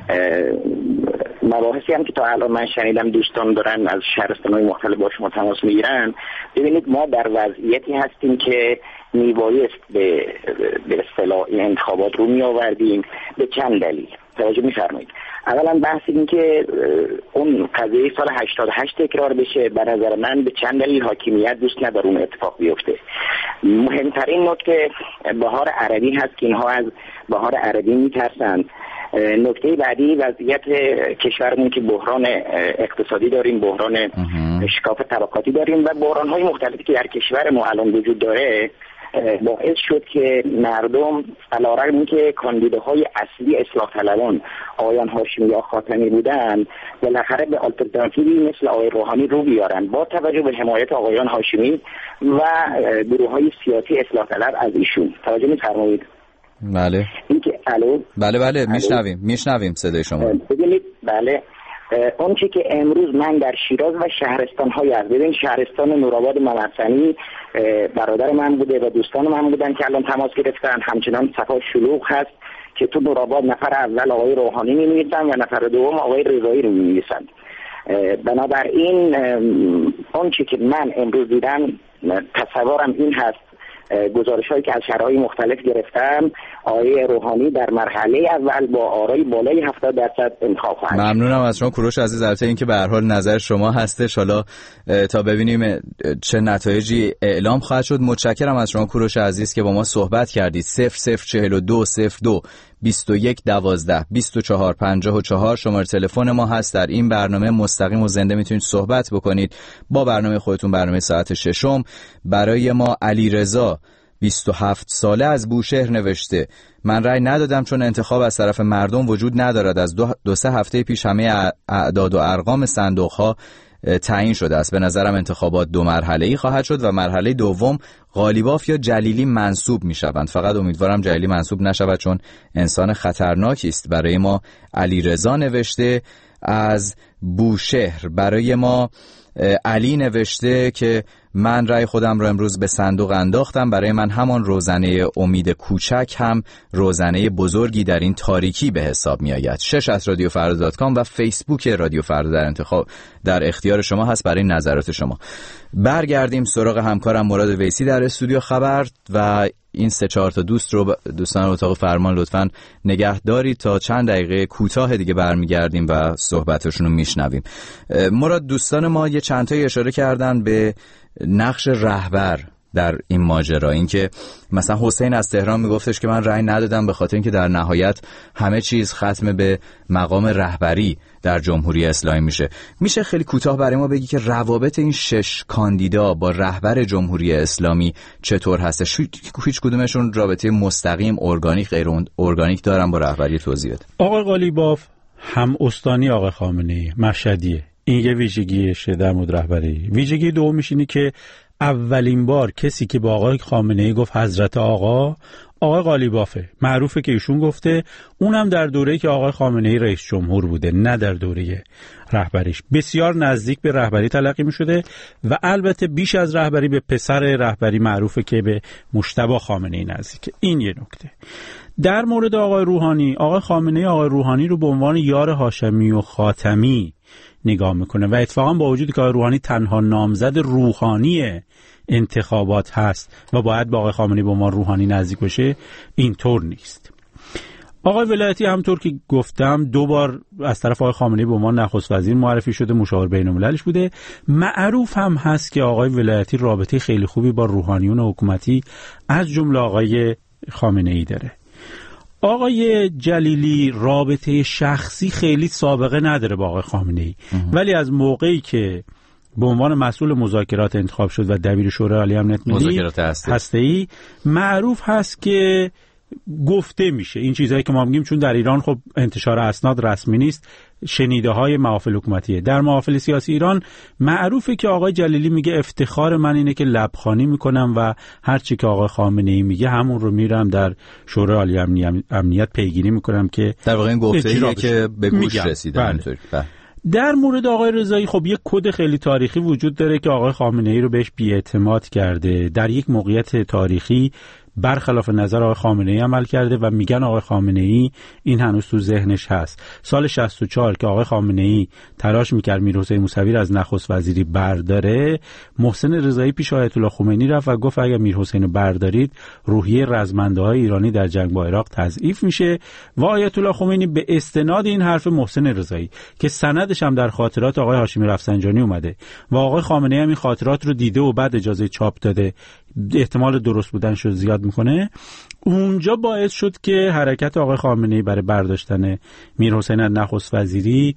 مباحثی هم که تا الان من شنیدم دوستان دارن از شهرستان‌های مختلف با شما تماس میگیرن. ببینید ما در وضعیتی هستیم که میبایست به اصطلاح این انتخابات رو میآوردیم به چند دلیل. توجه می‌فرمایید. اولا بحث این که اون قضیه سال 88 تکرار بشه به نظر من به چند دلیل حاکمیت دوست نداره اون اتفاق بیفته. مهمترین نکته بهار عربی هست که اینها از بهار عربی میترسند. نکته بعدی وضعیت کشورمون که بحران اقتصادی داریم، بحران شکاف طبقاتی داریم و بحران‌های مختلفی که در کشور ما الان وجود داره باعث شد که مردم علیرغم اینکه کاندیداهای اصلی اصلاح طلبان آقایان هاشمی یا خاتمی بودن بالاخره به آلترناتیوی مثل آقای روحانی رو بیارن با توجه به حمایت آقایان هاشمی و گروه‌های سیاسی اصلاح طلب از ایشون. توجه می‌فرمایید؟ بله. اینکه بله میشنویم صدای شما. ببینید بله اون چی که امروز من در شیراز و شهرستان‌های از ببین شهرستان نورآباد محمدثانی برادر من بوده و دوستان من بودن که الان تماس گرفتن. همچنان صفا شلوغ هست که تو نورآباد نفر اول آقای روحانی می‌نویسن و نفر دوم آقای رضایی رو می‌نویسن. بنابراین اون چی که من امروز دیدم تصورم این هست، گزارش‌هایی که از شهرهای مختلف گرفتم، آقای روحانی در مرحله اول با آرای بالای 70% انتخاب خواهد. ممنونم از شما کوروش عزیز. البته این که به هر حال نظر شما هستش، حالا تا ببینیم چه نتایجی اعلام خواهد شد. متشکرم از شما کوروش عزیز که با ما صحبت کردید. 004202 21 12 24 54 شماره تلفن ما هست. در این برنامه مستقیم و زنده میتونید صحبت بکنید با برنامه خودتون. برنامه ساعت 6 برای ما علیرضا 27 ساله از بوشهر نوشته من رأی ندادم چون انتخاب از طرف مردم وجود ندارد. از 2-3 هفته پیش همه اعداد و ارقام صندوق‌ها تعیین شده است. به نظرم انتخابات 2 مرحله‌ای خواهد شد و مرحله دوم قالیباف یا جلیلی منصوب می‌شوند. فقط امیدوارم جلیلی منصوب نشود چون انسان خطرناکی است. برای ما علیرضا نوشته از بوشهر. برای ما علی نوشته که من رأی خودم رو امروز به صندوق انداختم. برای من همان روزنه امید کوچک هم روزنه بزرگی در این تاریکی به حساب می آید. 6@radiofarda.com و فیسبوک رادیو فردا در اختیار شما هست برای نظرات شما. برگردیم سراغ همکارم مراد ویسی در استودیو خبر و این 3-4 تا دوستان اتاق فرمان لطفاً نگه دارید تا چند دقیقه کوتاه دیگه برمیگردیم و صحبتشون رو میشنویم. مراد دوستان ما یه چند تا اشاره کردن به نقش رهبر در این ماجرا. اینکه مثلا حسین از تهران میگفتش که من رأی ندادم به خاطر اینکه در نهایت همه چیز ختم به مقام رهبری در جمهوری اسلامی میشه خیلی کوتاه برای ما بگی که روابط این 6 کاندیدا با رهبر جمهوری اسلامی چطور هستش؟ هیچ کدومشون رابطه مستقیم ارگانیک غیر ارگانیک دارن با رهبری؟ توضیح بده. آقای قالیباف هم استانی آقای خامنه‌ای مشهدیه. این یه ویژگیشه در مورد رهبری. ویژگی دومش اینه که اولین بار کسی که با آقای خامنه‌ای گفت حضرت آقای قالیبافه. معروفه که ایشون گفته، اونم در دوره‌ای که آقای خامنه‌ای رئیس جمهور بوده، نه در دوره رهبریش. بسیار نزدیک به رهبری تلقی می‌شده و البته بیش از رهبری به پسر رهبری معروفه که به مجتبی خامنه‌ای نزدیکه. این یه نکته. در مورد آقای روحانی، آقای خامنه‌ای آقای روحانی رو به عنوان یار هاشمی و خاتمی نگاه میکنه و اتفاقا با وجودی که آقای روحانی تنها نامزد روحانی انتخابات هست و باید با آقای خامنه‌ای به عنوان روحانی نزدیک باشه، اینطور نیست. آقای ولایتی همطور که گفتم 2 بار از طرف آقای خامنه‌ای به عنوان نخست وزیر معرفی شده، مشاور بین‌المللیش بوده. معروف هم هست که آقای ولایتی رابطه خیلی خوبی با روحانیون حکومتی از جمله آقای خامنه‌ای داره. آقای جلیلی رابطه شخصی خیلی سابقه نداره با آقای خامنه‌ای، ولی از موقعی که به عنوان مسئول مذاکرات انتخاب شد و دبیر شورای عالی امنیت ملی هسته‌ای، معروف هست که گفته میشه این چیزایی که ما میگیم، چون در ایران خب انتشار اسناد رسمی نیست، شنیده های محافل حکومتیه. در محافل سیاسی ایران معروفه که آقای جلیلی میگه افتخار من اینه که لبخانی میکنم و هر چی که آقای خامنه‌ای میگه همون رو میرم در شورای عالی امنیت پیگیری میکنم که در واقع این گفته‌ایه که به گوش رسیده. بله. در مورد آقای رضایی خب یک کد خیلی تاریخی وجود داره که آقای خامنه‌ای رو بهش بی‌اعتماد کرده. در یک موقعیت تاریخی برخلاف نظر آقای خامنه‌ای عمل کرده و میگن آقای خامنه‌ای این هنوز تو ذهنش هست. سال 64 که آقای خامنه‌ای تلاش میکرد میرحسین موسوی رو از نخست وزیری برداره، محسن رضایی پیش آیت الله خمینی رفت و گفت اگر میرحسین رو بردارید روحیه رزمنده‌های ایرانی در جنگ با عراق تضعیف میشه و آیت الله خمینی به استناد این حرف محسن رضایی که سندش هم در خاطرات آقای هاشمی رفسنجانی اومده و آقای خامنه‌ای هم این خاطرات رو دیده و بعد اجازه چاپ داده، احتمال درست بودنش رو زیاد میکنه، اونجا باعث شد که حرکت آقای خامنه‌ای برای برداشتن میرحسین از نخست وزیری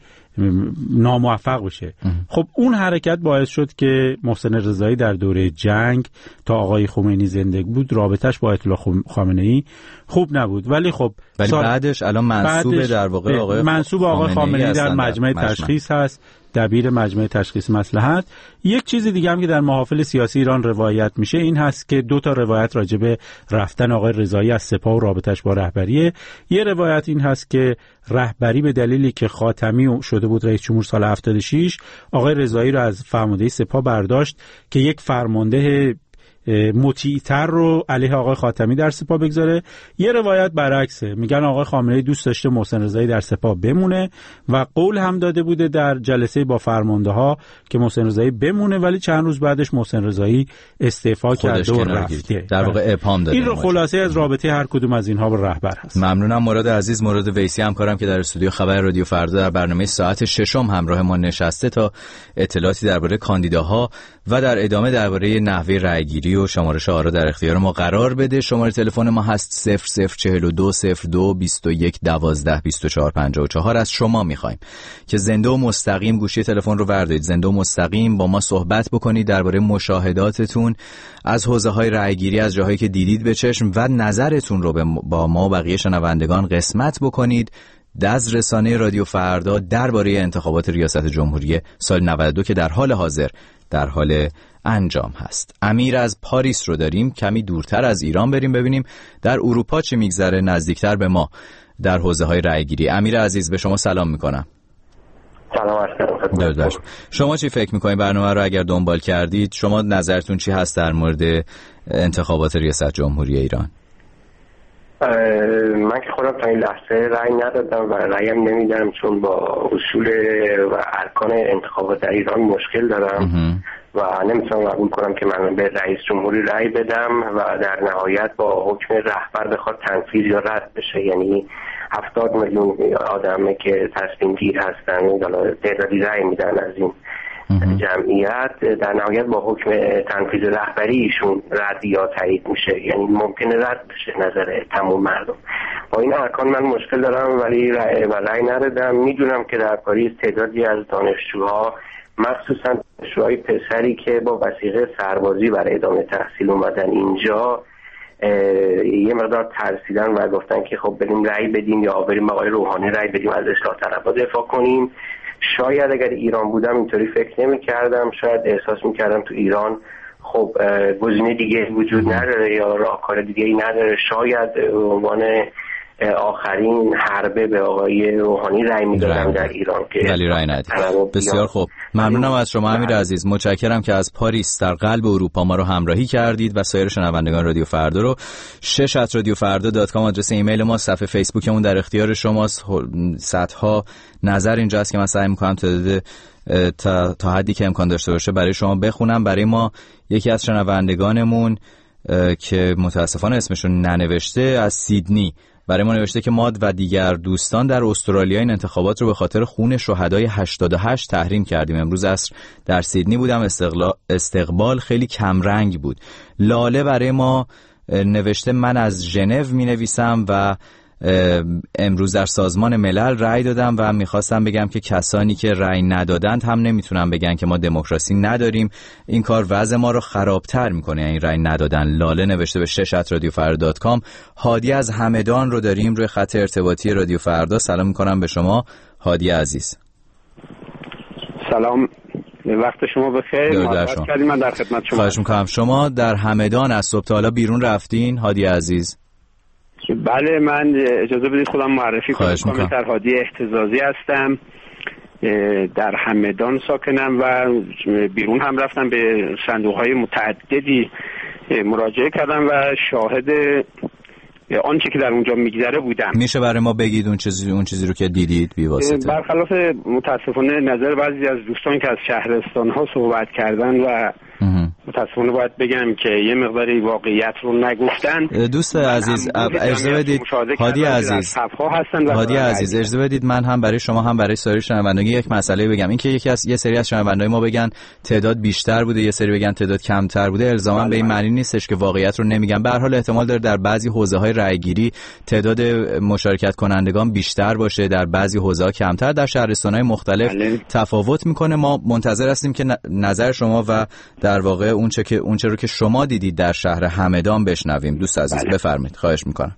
ناموفق بشه. خب اون حرکت باعث شد که محسن رضایی در دوره جنگ تا آقای خمینی زنده بود رابطش با آیت الله خامنه‌ای خوب نبود، ولی خب بعدش الان منصوب در واقع آقای منصوب آقای خامنه‌ای در مجمع تشخیص هست، دبیر مجمع تشخیص مصلحت. یک چیز دیگه هم که در محافل سیاسی ایران روایت میشه این هست که 2 تا روایت راجع به رفتن آقای رضایی از سپاه و رابطش با رهبریه. یه روایت این هست که رهبری به دلیلی که خاتمی شده بود رئیس جمهور سال 76، آقای رضایی رو از فرمانده سپاه برداشت که یک فرمانده مطیع‌تر رو علیه آقای خاتمی در سپاه بگذاره. یه روایت برعکسه، میگن آقای خامنه‌ای دوست داشته محسن رضایی در سپاه بمونه و قول هم داده بوده در جلسه با فرمانده ها که محسن رضایی بمونه، ولی چند روز بعدش محسن رضایی استعفا کرده و رفته، در واقع ابهام داده. این رو خلاصه از رابطه هر کدوم از اینها با رهبر هست. ممنونم مراد عزیز، مراد ویسی همکارم که در استودیو خبر رادیو فردا در برنامه ساعت 6 همراه ما نشسته تا اطلاعاتی درباره کاندیداها و در ادامه درباره نحوه رأیگیری و شمارش آرا در اختیار ما قرار بده. شماره تلفن ما هست 00420221122454. از شما میخوایم که زنده و مستقیم گوشی تلفن رو بردارید، زنده و مستقیم با ما صحبت بکنید درباره مشاهداتتون از حوزه‌های رأیگیری، از جاهایی که دیدید به چشم و نظرتون رو با ما و بقیه شنوندگان قسمت بکنید. از رسانه رادیو فردا درباره انتخابات ریاست جمهوری سال 92 که در حال حاضر در حال انجام هست. امیر از پاریس رو داریم، کمی دورتر از ایران بریم ببینیم در اروپا چه میگذره، نزدیکتر به ما در حوزه‌های رأیگیری. امیر عزیز به شما سلام میکنم. سلام علیکم. شما چی فکر میکنید برنامه رو اگر دنبال کردید؟ شما نظرتون چی هست در مورد انتخابات ریاست جمهوری ایران؟ من که خودم تا این لحظه رأی ندادم و رأیم نمیدم، چون با اصول و ارکان انتخابات در ایران مشکل دارم و نمیتونم قبول کنم که من به رئیس جمهوری رأی بدم و در نهایت با حکم رهبر بخواد تنفیذ یا رد بشه. یعنی 70 میلیون آدمه که تصمیم گیر هستن، تعدادی رأی میدن از این جمعیت، در نهایت با حکم تنفیذ رهبری ایشون رد یا تایید میشه، یعنی ممکنه رد بشه نظر تمام مردم. با این ارکان من مشکل دارم ولی رأی ندادم. میدونم که در پاریس تعدادی از دانشجوها، مخصوصا دانشجوهای پسری که با وثیقه سربازی برای ادامه تحصیل اومدن اینجا، یه مقدار ترسیدن و گفتن که خب بریم رأی بدیم یا بریم آقای روحانی رأی بدیم از اصلاح طلبها دفاع کنیم. شاید اگر ایران بودم اینطوری فکر نمی‌کردم، شاید احساس می‌کردم تو ایران خب گزینه دیگه وجود نداره یا راهکار دیگه‌ای نداره، شاید به عنوان آخرین حربه به آقای روحانی رأی می‌دادم در ایران که ولی رأی ندید. بسیار خوب، ممنونم از شما امیر عزیز، متشکرم که از پاریس در قلب اروپا ما رو همراهی کردید و سایر شنوندگان رادیو فردا رو. 6@radiofarda.com آدرس ایمیل ما، صفحه فیسبوکمون در اختیار شماست. صدها نظر اینجاست که من سعی می‌کنم تعداد تا حدی که امکان داشته باشه برای شما بخونم. برای ما یکی از شنوندگانمون که متاسفانه اسمشون ننوشته از سیدنی برای ما نوشته که ماد و دیگر دوستان در استرالیا این انتخابات رو به خاطر خون شهدای 88 تحریم کردیم. امروز عصر در سیدنی بودم، استقبال خیلی کمرنگ بود. لاله برای ما نوشته من از ژنو می‌نویسم و امروز در سازمان ملل رأی دادم و میخواستم بگم که کسانی که رأی ندادند هم نمیتونن بگن که ما دموکراسی نداریم. این کار وضع ما رو خرابتر میکنه، این رأی ندادن. لاله نوشته به 6@radiofarda.com. هادی از همدان رو داریم روی خط ارتباطی رادیو فردا. سلام میکنم به شما هادی عزیز. سلام، وقت شما بخیر. من در خدمت شما. خواهش میکنم. شما در همدان از صبح تا حالا بیرون رفتین هادی عزیز؟ بله، من اجازه بدید خودم معرفی کنم. کاملتر هادی اهتزازی هستم، در همدان ساکنم و بیرون هم رفتم، به صندوق‌های متعددی مراجعه کردم و شاهد آنچه که در اونجا میگذره بودم. میشه برای ما بگید اون چیزی رو که دیدید بی واسطه؟ برخلاف متاسفانه نظر بعضی از دوستان که از شهرستان‌ها صحبت کردن و متاسفانه باید بگم که یه مقداری واقعیت رو نگفتن. دوست عزیز اجازه بدید هادی عزیز، هادی عزیز اجازه بدید من هم برای شما هم برای سایر شنوندگان یک مسئله بگم. این که یه سری از شنوندای ما بگن تعداد بیشتر بوده، یه سری بگن تعداد کمتر بوده، الزاما به این معنی نیستش که واقعیت رو نمیگن. به هر حال احتمال داره در بعضی حوزه‌های رأیگیری تعداد مشارکت کنندگان بیشتر باشه، در بعضی حوزه‌ها کمتر، در شهرستان‌های مختلف تفاوت میکنه. ما منتظر هستیم که نظر شما و در واقع اونچه رو که شما دیدید در شهر همدان بشنویم. دوست عزیز بفرمایید، خواهش میکنم.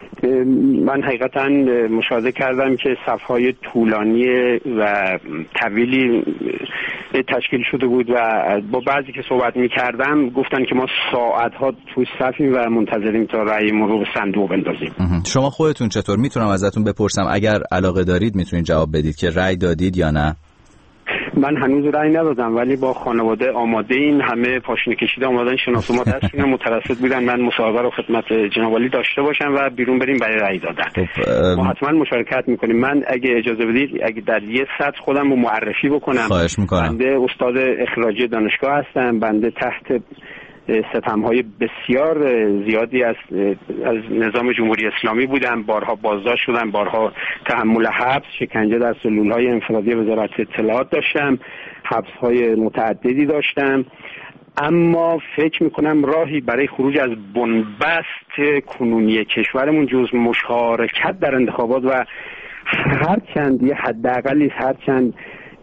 من حقیقتا مشاهده کردم که صف‌های طولانی و طویلی تشکیل شده بود و با بعضی که صحبت میکردم گفتن که ما ساعتها توی صفیم و منتظریم تا رأیمون رو به صندوق بندازیم. شما خودتون چطور؟ میتونم ازتون بپرسم اگر علاقه دارید میتونید جواب بدید که رأی دادید یا نه؟ من هنوز رأی ندادم ولی با خانواده آماده این، همه پاشنه کشیده آمادن، شناسوما دستشون مترصد بودن من مصاحبه رو خدمت جناب عالی داشته باشم و بیرون بریم برای رأی دادن. ما حتما مشارکت میکنیم. من اگه اجازه بدید اگه در یه سطح خودم رو معرفی بکنم. خواهش میکنم. بنده استاد اخراجی دانشگاه هستم، بنده تحت ستم‌های بسیار زیادی از نظام جمهوری اسلامی بودم، بارها بازداشت شدم، بارها تحمل حبس، شکنجه در سلول‌های انفرادی وزارت اطلاعات داشتم، حبس‌های متعددی داشتم، اما فکر می‌کنم راهی برای خروج از بنبست کنونی کشورمون جز مشارکت در انتخابات و هرچند یه حداقلی هرچند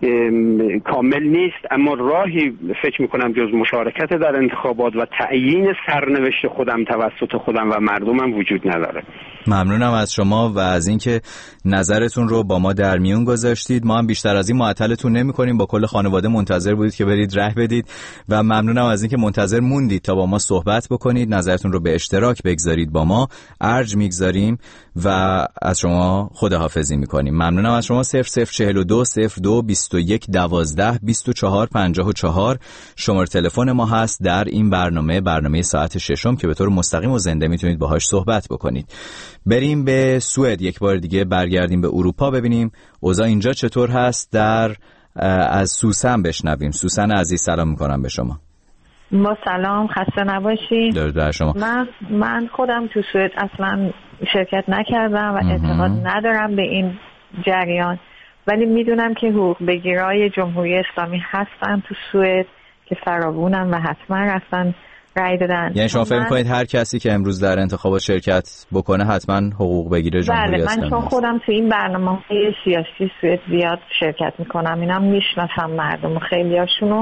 کامل نیست اما راهی فکر میکنم جز مشارکت در انتخابات و تعیین سرنوشت خودم توسط خودم و مردمم وجود نداره. ممنونم از شما و از اینکه نظرتون رو با ما در میون گذاشتید. ما هم بیشتر از این معطلتون نمی‌کنیم، با کل خانواده منتظر بودید که برید رأی بدید و ممنونم از اینکه منتظر موندید تا با ما صحبت بکنید، نظرتون رو به اشتراک بگذارید با ما. ارج میگذاریم و از شما خداحافظی می‌کنیم. ممنونم از شما. 0042 02 21 12 24 54 شماره تلفن ما هست در این برنامه ساعت ششم که به طور مستقیم و زنده میتونید باهاش صحبت بکنید. بریم به سوئد، یک بار دیگه برگردیم به اروپا ببینیم اوضاع اینجا چطور هست. از سوسن بشنویم. سوسن عزیز سلام میکنم به شما. با سلام، خسته نباشید. درود شما. من خودم تو سوئد اصلا شرکت نکردم و اعتقاد ندارم به این جریان، ولی میدونم که حقوق بگیرای جمهوری اسلامی هستن تو سوئد که فراوونن و حتما رفتن رای دادن. یعنی شما فکر می‌کنید هر کسی که امروز در انتخابات شرکت بکنه حتما حقوق بگیره جمهوری اسلامی؟ بله، من چون خودم تو این برنامه‌های سیاسی سوئد زیاد شرکت میکنم، اینم میشناسم مردم خیلیاشونو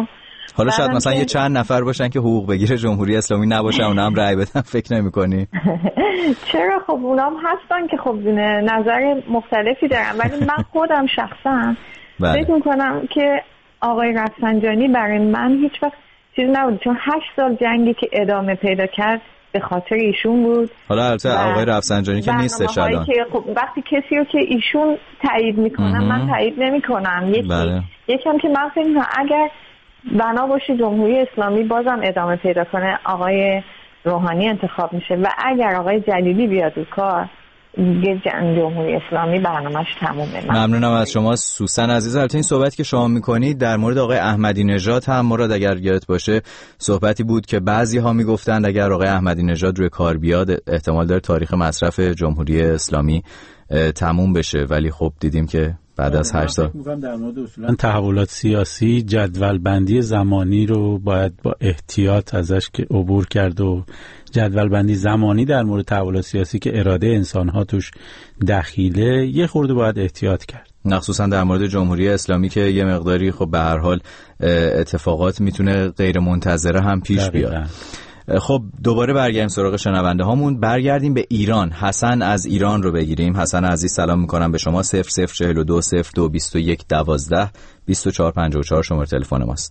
حالا شاید مثلا یه چند نفر باشن که حقوق بگیر جمهوری اسلامی نباشن اونا هم رأی بدن، فکر نمی‌کنی؟ چرا؟ خب اونا هم هستن که خب نظر مختلفی دارن، ولی من خودم شخصا فکر می‌کنم که آقای رفسنجانی برای من هیچ وقت چیزی نبود، چون 8 سال جنگی که ادامه پیدا کرد به خاطر ایشون بود. حالا البته آقای رفسنجانی که نیستش الان، خب وقتی کسی رو که ایشون تایید میکنن من تایید نمیکنم. یکم که من فکر میکنم اگر بنا باشه جمهوری اسلامی بازم ادامه پیدا کنه آقای روحانی انتخاب میشه و اگر آقای جلیلی بیاد رو کار دیگه جمهوری اسلامی برنامه‌اش تمومه. ممنونم از شما سوسن عزیز. البته این صحبتی که شما میکنید در مورد آقای احمدی نژاد هم مراد اگر یادت باشه صحبتی بود که بعضی ها میگفتند اگر آقای احمدی نژاد روی کار بیاد احتمال داره تاریخ مصرف جمهوری اسلامی تموم بشه، ولی خب دیدیم که بعد از 8 سال در مورد اصولا تحولات سیاسی جدول بندی زمانی رو باید با احتیاط ازش که عبور کرد و جدول بندی زمانی در مورد تحولات سیاسی که اراده انسان‌ها توش دخیله یه خورده باید احتیاط کرد، مخصوصا در مورد جمهوری اسلامی که یه مقداری خب به هر حال اتفاقات میتونه غیر منتظره هم پیش بیاد. خب دوباره برگردیم سراغ شنونده هامون، برگردیم به ایران. حسن از ایران رو بگیریم. حسن عزیز سلام میکنم به شما. 0042 02 21 12 24 54 شماره تلفن ماست.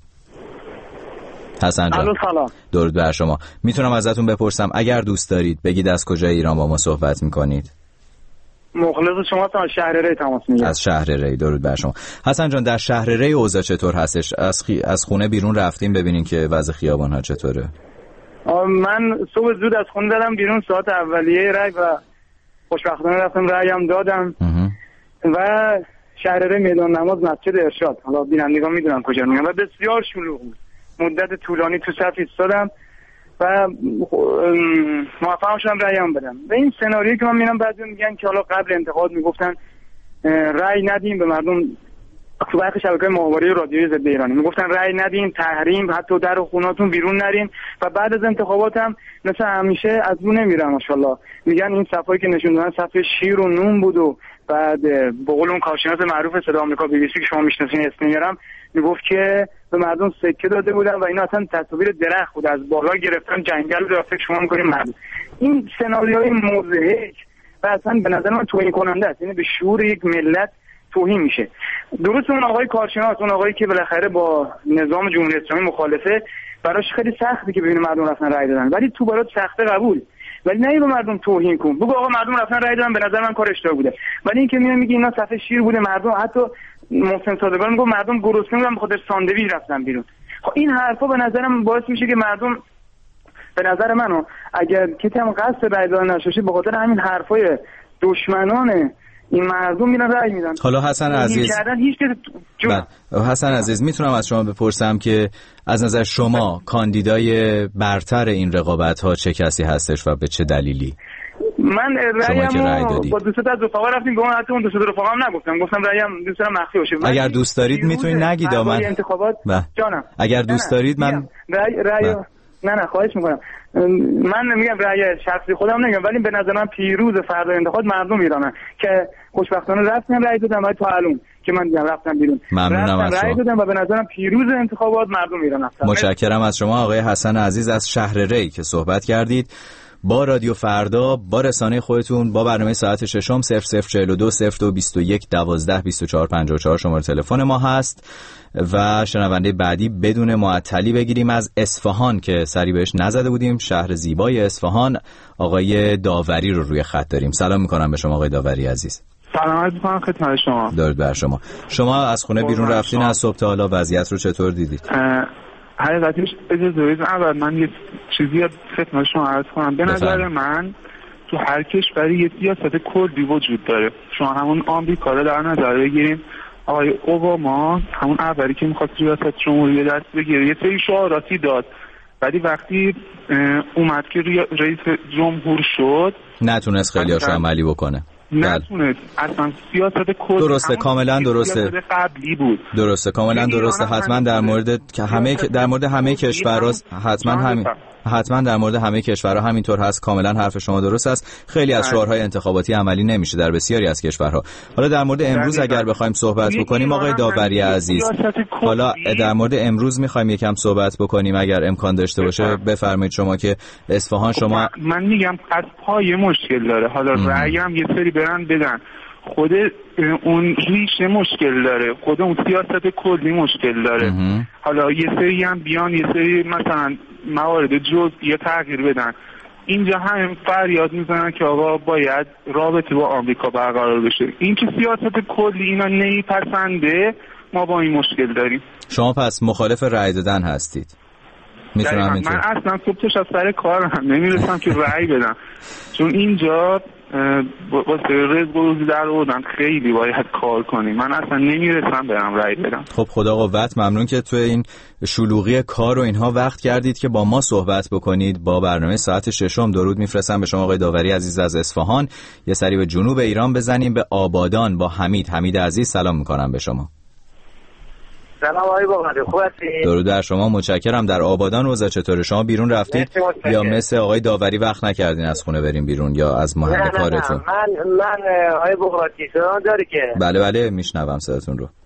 حسن جان سلام. درود بر شما. میتونم ازتون بپرسم اگر دوست دارید بگید از کجای ایران با ما صحبت میکنید؟ مخلص شما از شهر ری تماس میگیرم. از شهر ری. درود بر شما. حسن جان در شهر ری اوضاع چطور هستش؟ از خونه بیرون رفتیم ببینین که وضع خیابان ها چطوره؟ من صبح زود از خونه دادم بیرون ساعت اولیه رای و خوشبختانه رفتم رأیم دادم و شهر ری میدان نماز مسجد ارشاد، حالا بینندگان میدونن کجا میگم، و بسیار شلوغ بود. مدت طولانی تو صف ایستادم و موفق شدم رأیم بدم. و این سناریویی که من میبینم بعضی میگن که حالا قبل انتخابات میگفتن رأی ندیم به مردم، تو برخی شبکه‌های ماهواره رادیویی ضد ایرانی میگفتن رأی ندیم، تحریم، حتی در خونه‌تون بیرون نرین، و بعد از انتخابات هم مثل همیشه از رو نمیرن ماشاءالله. میگن این صفایی که نشون دادن صف شیر و نون بود و بعد به قول اون کارشناس معروف صدا آمریکا بی بی سی که شما میشناسین اسم میارم میگفت که به مردم سکه داده بودن و اینا اصلا تصاویر درخت بود از بالا گرفتن جنگل رو فکر شما می‌کنین مردم. این سناریوی مضحک و اصلا به نظر من توهین کننده است، یعنی به شعور یک ملت توهین میشه. درست اون آقای کارشناس، اون آقایی که بالاخره با نظام جمهوری اسلامی مخالفه، براش خیلی سخته که ببینه مردم رفتن رای دادن، ولی تو برات سخته قبول، ولی نه به مردم توهین کن، بگو آقا مردم رفتن رای دادن به نظر من کار اشتباه بوده. ولی این که میگه اینا صفحه شیر بوده، مردم حتی محسن صادقان میگه مردم گرسنه بودن به خاطر ساندویچ رفتن بیرون. خب این حرفا به نظرم باعث میشه که مردم، به نظر منو اگر کسی هم قصد رای دادن نشه به خاطر همین حرفای دشمنان این مردم میرن رای میدن. حالا حسن عزیز، حسن عزیز میتونم از شما بپرسم که از نظر شما کاندیدای برتر این رقابت ها چه کسی هستش و به چه دلیلی؟ من رأیمو با دوست از رفقا رفتیم به اون، حتی اون دوست رفقا هم نگفتم، گفتم رأیم دوست دارم مخفی باشه. اگر دوست دارید میتونید نگید. من انتخابات جانم اگر دوست دارید من رأی نه خواهش میکنم، من میگم رأی شخصی خودم نمیگم، ولی به نظر من پیروز فردا انتخابات مردم ایرانن که خوشبختانه رفتن رأی دادن و تا الان که من دیدم رفتن بیرون ممنونم از شما دادن و به نظرم پیروز انتخابات مردم ایران هستن. متشکرم از شما آقای حسن عزیز از شهر ری که صحبت کردید. با رادیو فردا، با رسانه خودتون، با برنامه ساعت ششم 0042 02 21 12 24 54 شماره تلفن ما هست. و شنونده بعدی بدون معطلی بگیریم از اصفهان که سری بهش نزده بودیم، شهر زیبای اصفهان. آقای داوری رو روی خط داریم. سلام میکنم به شما آقای داوری عزیز. سلام عرض میکنم خدمت شما. درود بر شما. شما از خونه بیرون رفتین، از صبح تا حالا وضعیت رو چطور دیدید؟ حقیقتش اجازه بدید اول من یه چیزی خدمت شما عرض کنم. به نظر من تو هر کشوری یه سیاست کلی وجود داره. شما همون آمریکا رو در نظر بگیریم، آقای اوباما همون اولی که می‌خواست ریاست جمهوری دست بگیره یه سری شعاراتی داد، ولی وقتی اومد که رئیس جمهور شد نتونست خیلیاشو عملی بکنه. نتونست اصلا سیاست کلی. درسته، کاملا درسته، قبلی بود. درسته، کاملا درسته. حتما در مورد که همه در مورد همه کشورها حتما همین حتما در مورد همه کشورها همینطور هست. کاملا حرف شما درست است. خیلی از شعارهای انتخاباتی عملی نمیشه در بسیاری از کشورها. حالا در مورد امروز اگر بخوایم صحبت بکنیم آقای داوری عزیز، حالا در مورد امروز میخوایم یکم صحبت بکنیم اگر امکان داشته باشه. بفرمایید شما که اصفهان شما. من میگم از پای مشکل داره. حالا رأی هم یه سری برن بدن، خود اون ریشه مشکل داره، خود اون سیاست کلی مشکل داره. حالا یه سری هم بیان یه سری مثلا موارد جزئی تغییر بدن. اینجا هم فریاد میزنن که آقا باید رابطه با آمریکا برقرار بشه. این که سیاست کلی اینا نمیپسنده، ما با این مشکل داریم. شما پس مخالف رأی دادن هستید؟ من اصلا صبح تا شب سر کارم نمیرسم که رأی بدم، چون اینجا واسه رزق و روزی در آوردن خیلی باید کار کنیم. من اصلا نمیرسم برم رأی بدم. خب خدا قوت. ممنون که توی این شلوغی کار و اینها وقت کردید که با ما صحبت بکنید. با برنامه ساعت 6 درود میفرستم به شما آقای داوری عزیز از اصفهان. یه سری به جنوب ایران بزنیم، به آبادان با حمید عزیز. سلام میکنم به شما. سلام آقای باقری، خوب هستید؟ درود در شما، متشکرم. در آبادان وضع چطوره؟ شما بیرون رفتید یا مثل آقای داوری وقت نکردین از خونه بریم بیرون یا از محل کارتون؟ من آقای باقری صدا داری که؟ بله میشنوم صداتون رو.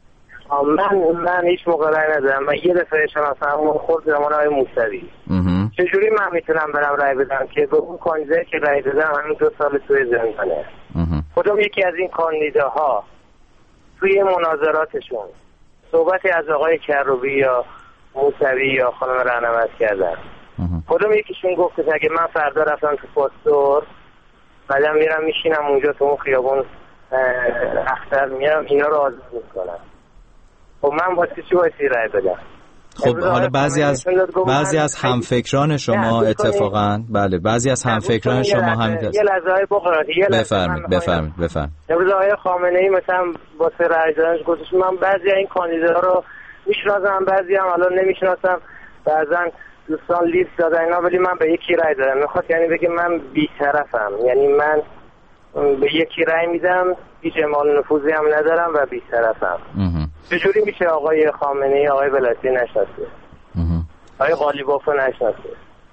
من هیچ موقع رای ندادم. من یه دفعه شناسم خود زمان آقای موسوی. چجوری من میتونم برم رای بدم که به اون کاندیدایی که رای دادم همین 2 سال توی زندانه؟ کدوم یکی از این کاندیداها توی مناظراتشون صحبتی از آقای کروبی یا موسوی یا خانم رهنورد کردن؟ کدوم یکیشون گفت که اگه من فردا رفتم تو پاستور بعدم میرم میشینم اونجا تو اون خیابون اختر میرم اینا رو آزاد میکنم؟ خب من واسه چی باید رای بدم؟ خب حالا بعضی از همفکران شما اتفاقا بعضی از همفکران شما هم یه لحظه های بقراتی بفرمایید. امروز آقای خامنه‌ای مثلا واسه رای دادنش گفتش من بعضی این کاندیداها رو میشناسم، بعضی هم حالا نمیشناسم، بعضا دوستان لیست دادن اینا، ولی من به یکی رای دادم. میخواد یعنی بگه من بی‌طرفم، یعنی من به یکی رای میدم، هیچ اعمال نفوذی هم ندارم و بی‌طرفم. چجوری میشه آقای خامنه‌ای آقای ولایتی نشناسه، آقای قالیباف نشناسه؟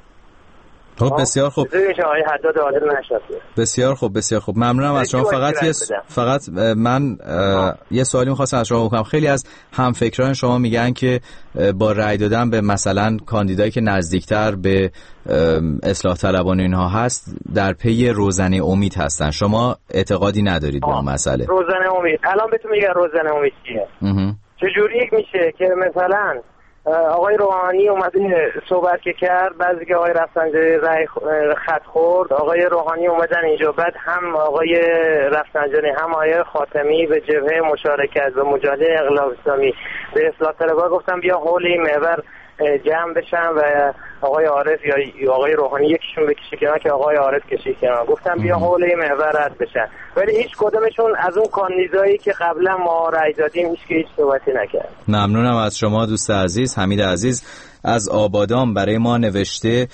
خب بسیار خوب. آقای حداد عادل نشناسه؟ بسیار خوب ممنونم از شما. فقط من یه سوالی می‌خواستم از شما بکنم. خیلی از همفکران شما میگن که با رأی دادن به مثلا کاندیدایی که نزدیکتر به اصلاح طلبان اینها هست در پی روزنه امید هستن. شما اعتقادی ندارید به اون مسئله؟ روزنه امید الان بهتون میگم روزنه امید چیه. چجوری میشه که مثلا آقای روحانی اومده صحبت که کرد، بعضی که آقای رفسنجانی رای خط خورد، آقای روحانی اومدن اینجا، بعد هم آقای رفسنجانی هم آقای خاتمی به جبهه مشارکت و مجاهده انقلاب اسلامی به اصلاح طلبها گفتن بیا حول این محور جمع بشن و آقای عارف یا آقای روحانی یکیشون بکشه کنار که آقای عارف کشید کنار، گفتن بیا حول این محور رد بشن، ولی هیچ کدومشون از اون کاندیدایی که قبلا ما رای دادیم هیچ صحبتی نکرد. ممنونم از شما دوست عزیز. حمید عزیز از آبادان برای ما نوشته،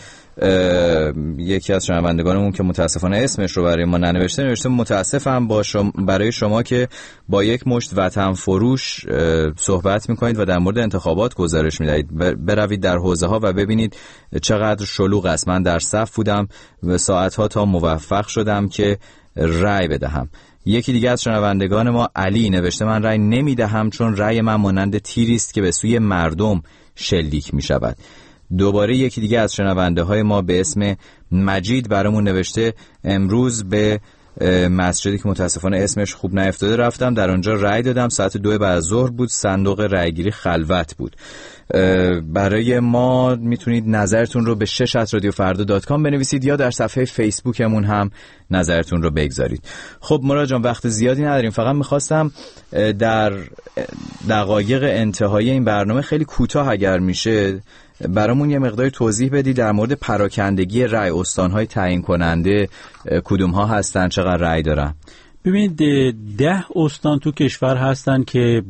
یکی از شنوندگانمون که متاسفانه اسمش رو برای ما نوشته متاسفم برای شما که با یک مشت وطن فروش صحبت میکنید و در مورد انتخابات گزارش میدهید. بروید در حوزه ها و ببینید چقدر شلوغ است. من در صف بودم و ساعتها تا موفق شدم که رأی بدهم. یکی دیگه از شنوندگان ما علی نوشته من رأی نمیدهم چون رأی من مانند تیری است که به سوی مردم شلیک میشود. دوباره یکی دیگه از شنونده های ما به اسم مجید برامون نوشته امروز به مسجدی که متاسفانه اسمش خوب نیفتاده رفتم، در آنجا رأی دادم، ساعت 2 بعد از ظهر بود، صندوق رأیگیری خلوت بود. برای ما میتونید نظرتون رو به 6@radiofarda.com بنویسید یا در صفحه فیسبوکمون هم نظرتون رو بگذارید. خب مراد جان وقت زیادی نداریم، فقط میخواستم در دقایق انتهایی این برنامه خیلی کوتاه اگر میشه برامون یه مقدار توضیح بدی در مورد پراکندگی رأی، استان‌های تعیین کننده کدوم ها هستن، چقدر رأی دارن؟ ببینید 10 استان تو کشور هستن که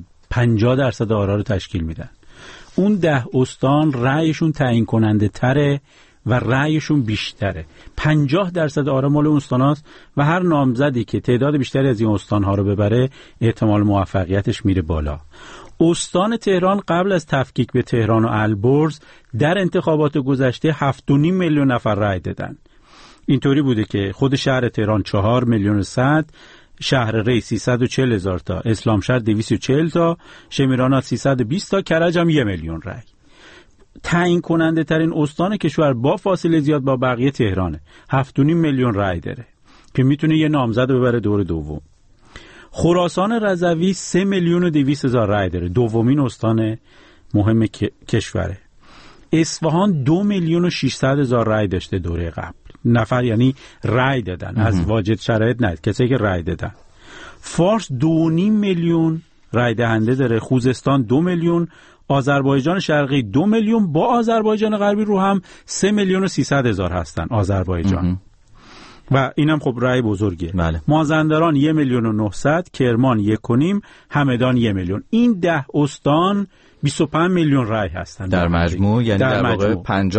50% آرا رو تشکیل میدن. اون 10 استان رأیشون تعیین کننده تره و رأیشون بیشتره. 50% آرا مال اون استاناست و هر نامزدی که تعداد بیشتری از این استانها رو ببره احتمال موفقیتش میره بالا. استان تهران قبل از تفکیک به تهران و البرز در انتخابات گذشته 7.5 میلیون نفر رأی دادن. اینطوری بوده که خود شهر تهران 4 میلیون 100، شهر ری 340,000 تا، اسلامشهر 240 تا، شمیرانات 320 تا، کرج هم 1 میلیون رأی. تعیین کننده ترین استان کشور با فاصله زیاد با بقیه تهرانه. 7.5 میلیون رأی داره که میتونه یه نامزد ببره دور دوم. خراسان رضوی 3 میلیون و 200,000 رأی داره، دومین استان مهم کشوره. اصفهان 2 میلیون و 600,000 رأی داشته دوره قبل. نفر یعنی رأی دادن، از واجد شرایط نه، کسی که رأی دادن. فارس 2.5 میلیون رأی دهنده داره، خوزستان 2 میلیون، آذربایجان شرقی 2 میلیون، با آذربایجان غربی رو هم 3 میلیون و 300,000 هستن آذربایجان. و اینم خب رأی بزرگیه. بله. مازندران 1 میلیون و 900، کرمان 1.5، همدان 1 میلیون. این 10 استان 25 میلیون رأی هستن در مجموع، یعنی در واقع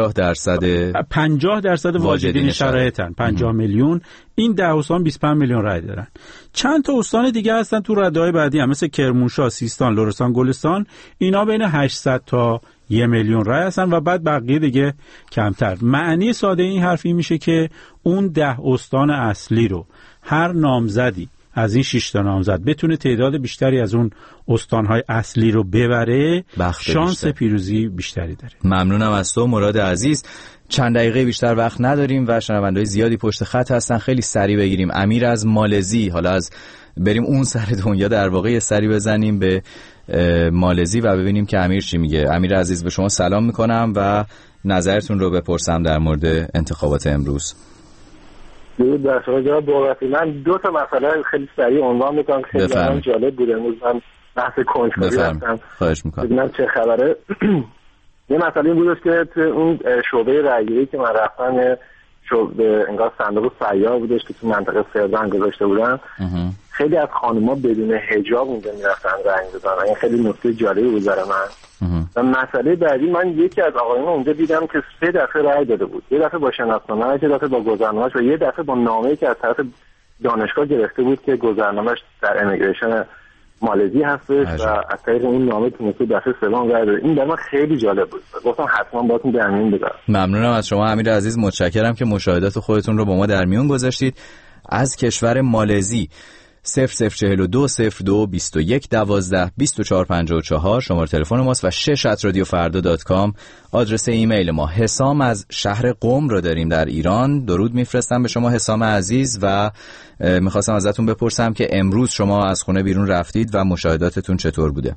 50% واجدین شرایطن. 50 میلیون. این 10 استان 25 میلیون رأی دارن. چند تا استان دیگه هستن تو رده‌های بعدی هم، مثل کرمانشاه، سیستان، لرستان، گلستان، اینا بین 800 تا 1 میلیون رأی هستن و بعد بقیه دیگه کمتر. معنی ساده این حرفی میشه که اون 10 استان اصلی رو هر نامزدی از این 6 تا نامزد بتونه تعداد بیشتری از اون استانهای اصلی رو ببره، شانس پیروزی بیشتری داره. ممنونم از تو مراد عزیز. چند دقیقه بیشتر وقت نداریم و شنونده‌های زیادی پشت خط هستن، خیلی سریع بگیریم. امیر از مالزی، حالا از بریم اون سر دنیا در واقع سری بزنیم به مالزی و ببینیم که امیر چی میگه. امیر عزیز به شما سلام میکنم و نظرتون رو بپرسم در مورد انتخابات امروز. درود بر شما جناب بابتی. من 2 تا مسئله خیلی سریع عنوان میکنم که خیلی جالب بود. امروز من بحث کنجکاوی هستم. خواهش میکنم. ببینم چه خبره. یه مسئله این بودش که تو اون شعبه رأیگیری که من رفتم، شعبه انگار صندوق سیار بودش که تو منطقه سردن گذاشته بودن، خیلی از خانوما بدون حجاب اونجا میرفتن رأی میدادن. این خیلی نکته جالبی بود برای من. و مسئله بعدی، من یکی از آقایون اونجا دیدم که 3 دفعه رأی داده بود. یه دفعه با شناسنامه‌اش، یه دفعه با گذرنامه‌اش و یه دفعه با نامه‌ای که از طرف دانشگاه گرفته بود که گذرنامه‌اش در امیگریشن مالزی هستش و از طریق این نامه تونسته دفعه 3 رأی بده. این برای من خیلی جالب بود. گفتم حتما باهاتون در میون بذارم. ممنونم از شما امیر عزیز، متشکرم که مشاهدات خودتون رو با ما در میون گذاشتید. از کشور مالزی 0042 02 21 12 24 54 شماره تلفن ماست و 6@radiofarda.com آدرس ایمیل ما. حسام از شهر قم رو داریم در ایران. درود میفرستم به شما حسام عزیز و میخواستم ازتون بپرسم که امروز شما از خونه بیرون رفتید و مشاهداتتون چطور بوده؟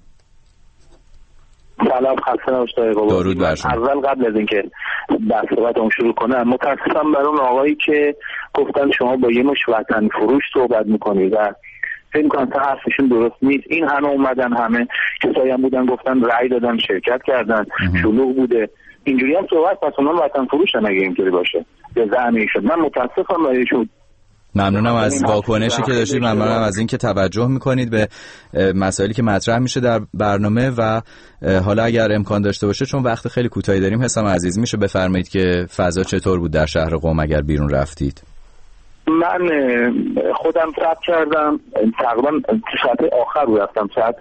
سلام، خسته نباشید بابا. درود بر شما. اول قبل از اینکه بحث صحبتم شروع کنم، متاسفم برای اون آقایی که گفتن شما با یه مش وطن فروش صحبت میکنید و فکر می‌کنم تا حرفشون درست نیست. این همه اومدن، همه کسایی هم بودن گفتن رأی دادن، شرکت کردن، شلوغ بوده. اینجوری هم صحبت پس اونم وطن فروشن اگه اینطوری باشه. به زعمی شد. من متاسفم برایشون. ممنونم از واکنشی که داشتید، ممنونم از اینکه توجه میکنید به مسائلی که مطرح میشه در برنامه و حالا اگر امکان داشته باشه، چون وقت خیلی کوتاهی داریم، حسام عزیز میشه بفرمایید که فضا چطور بود در شهر قم اگر بیرون رفتید؟ من خودم ثبت کردم، تقریبا ساعت آخر رو رفتم، ساعت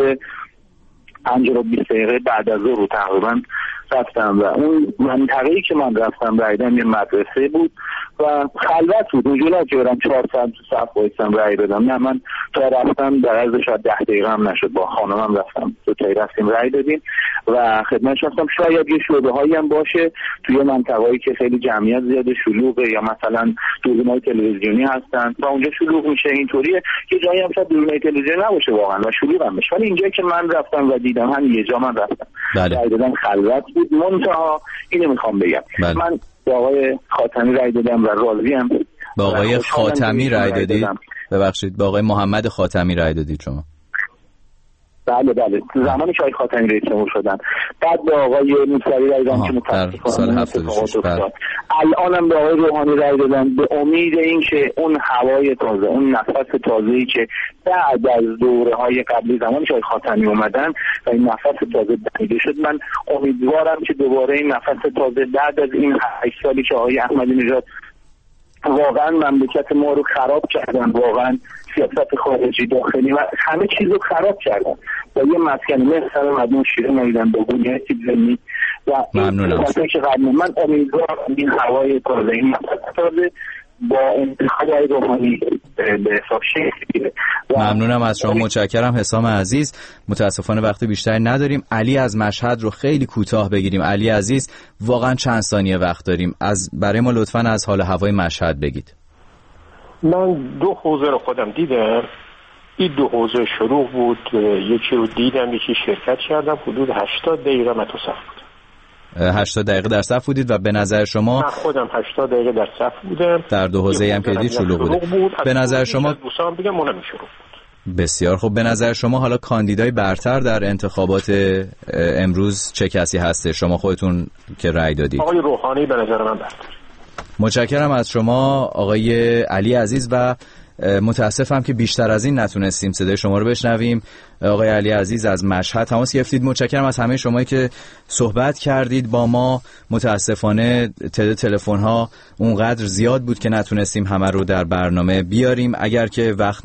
5:20 بعد از ظهر رو تقریبا رفتم و اون منطقه‌ای که من رفتم رای دادم یه مدرسه بود و خلوت بود. اونجوری که برم 4 ساعت تو صف وایسم رای بدم. نه، من تا رفتم در عرض شاید 10 دقیقه هم نشد، با خانمم رفتم، تو تایی رفتیم رای دادیم و خدمتش هستم. شاید یه شعبه هایی هم باشه توی منطقه‌ای که خیلی جمعیت زیاده، شلوغه، یا مثلا دوربین‌های تلویزیونی هستن و اونجا شلوغ میشه. اینطوریه که جایی هم شاید دوربین‌های تلویزیونی نباشه واقعا و شلوغ هم بشه، ولی اینجایی که من رفتم و دیدم همین یه جا من رفتم رای دادم، خلوت بود. منتها اینو میخوام بگم، من با آقای خاتمی رای دادم و راضیم. با آقای خاتمی رای دادید؟ ببخشید، با آقای محمد خاتمی رای دادید شما؟ بله زمانی که آقای خاتمی رئیس جمهور شدن، بعد به آقای موسوی رای دادن که متاسفانه اتفاقات افتاد. الانم به آقای روحانی رای دادن به امید اینکه اون هوای تازه، اون نفس تازه‌ای که بعد از دوره‌های قبلی زمانی که آقای خاتمی اومدن و این نفس تازه دمیده شد، من امیدوارم که دوباره این نفس تازه بعد از این 8 سالی که آقای احمدی نژاد واقعا مملکت ما رو خراب کردن، واقعا سیاست خارجی داخلی و همه چیز رو خراب کردن و یه مسکن مثل مدون شیرین ندیدن با بنیاد زمینی و ممنونم. من امیدوارم این هوای تازه، این نفس تازه با انتخاب روحانی به حساب شکل بگیره. ممنونم از شما، متشکرم حسام عزیز. متاسفانه وقت بیشتری نداریم. علی از مشهد رو خیلی کوتاه بگیریم. علی عزیز، واقعا چند ثانیه وقت داریم، برای ما لطفاً از حال هوای مشهد بگید. من 2 حوزه رو خودم دیدم. این 2 حوزه شروع بود، یکی رو دیدم، یکی شرکت کردم. حدود 80 دقیقه من تو صف بودم. 80 دقیقه در صف بودید و به نظر شما؟ من خودم 80 دقیقه در صف بودم. در 2 حوزه‌ای هم که دید شلوغ بود. به نظر شما دوستان بگم اونم شروع بود. بسیار خوب. به نظر شما حالا کاندیدای برتر در انتخابات امروز چه کسی هسته؟ شما خودتون که رأی دادید. آقای روحانی به نظر من برتر. متشکرم از شما آقای علی عزیز و متاسفم که بیشتر از این نتونستیم صدای شما رو بشنویم. آقای علی عزیز از مشهد تماس گرفتید. متشکرم از همه شمایی که صحبت کردید با ما. متاسفانه تعداد تلفن‌ها اونقدر زیاد بود که نتونستیم همه رو در برنامه بیاریم. اگر که وقت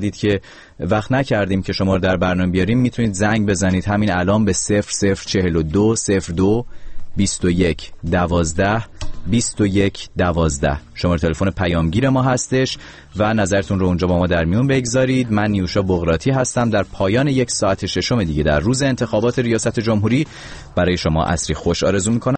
نکردیم که شما رو در برنامه بیاریم، میتونید زنگ بزنید همین الان به 0042 02 21 12 21 12. شماره تلفن پیامگیر ما هستش و نظرتون رو اونجا با ما در میون بگذارید. من نیوشا بغراتی هستم. در پایان 1 ساعت ششم دیگه در روز انتخابات ریاست جمهوری برای شما عصری خوش آرزو میکنم.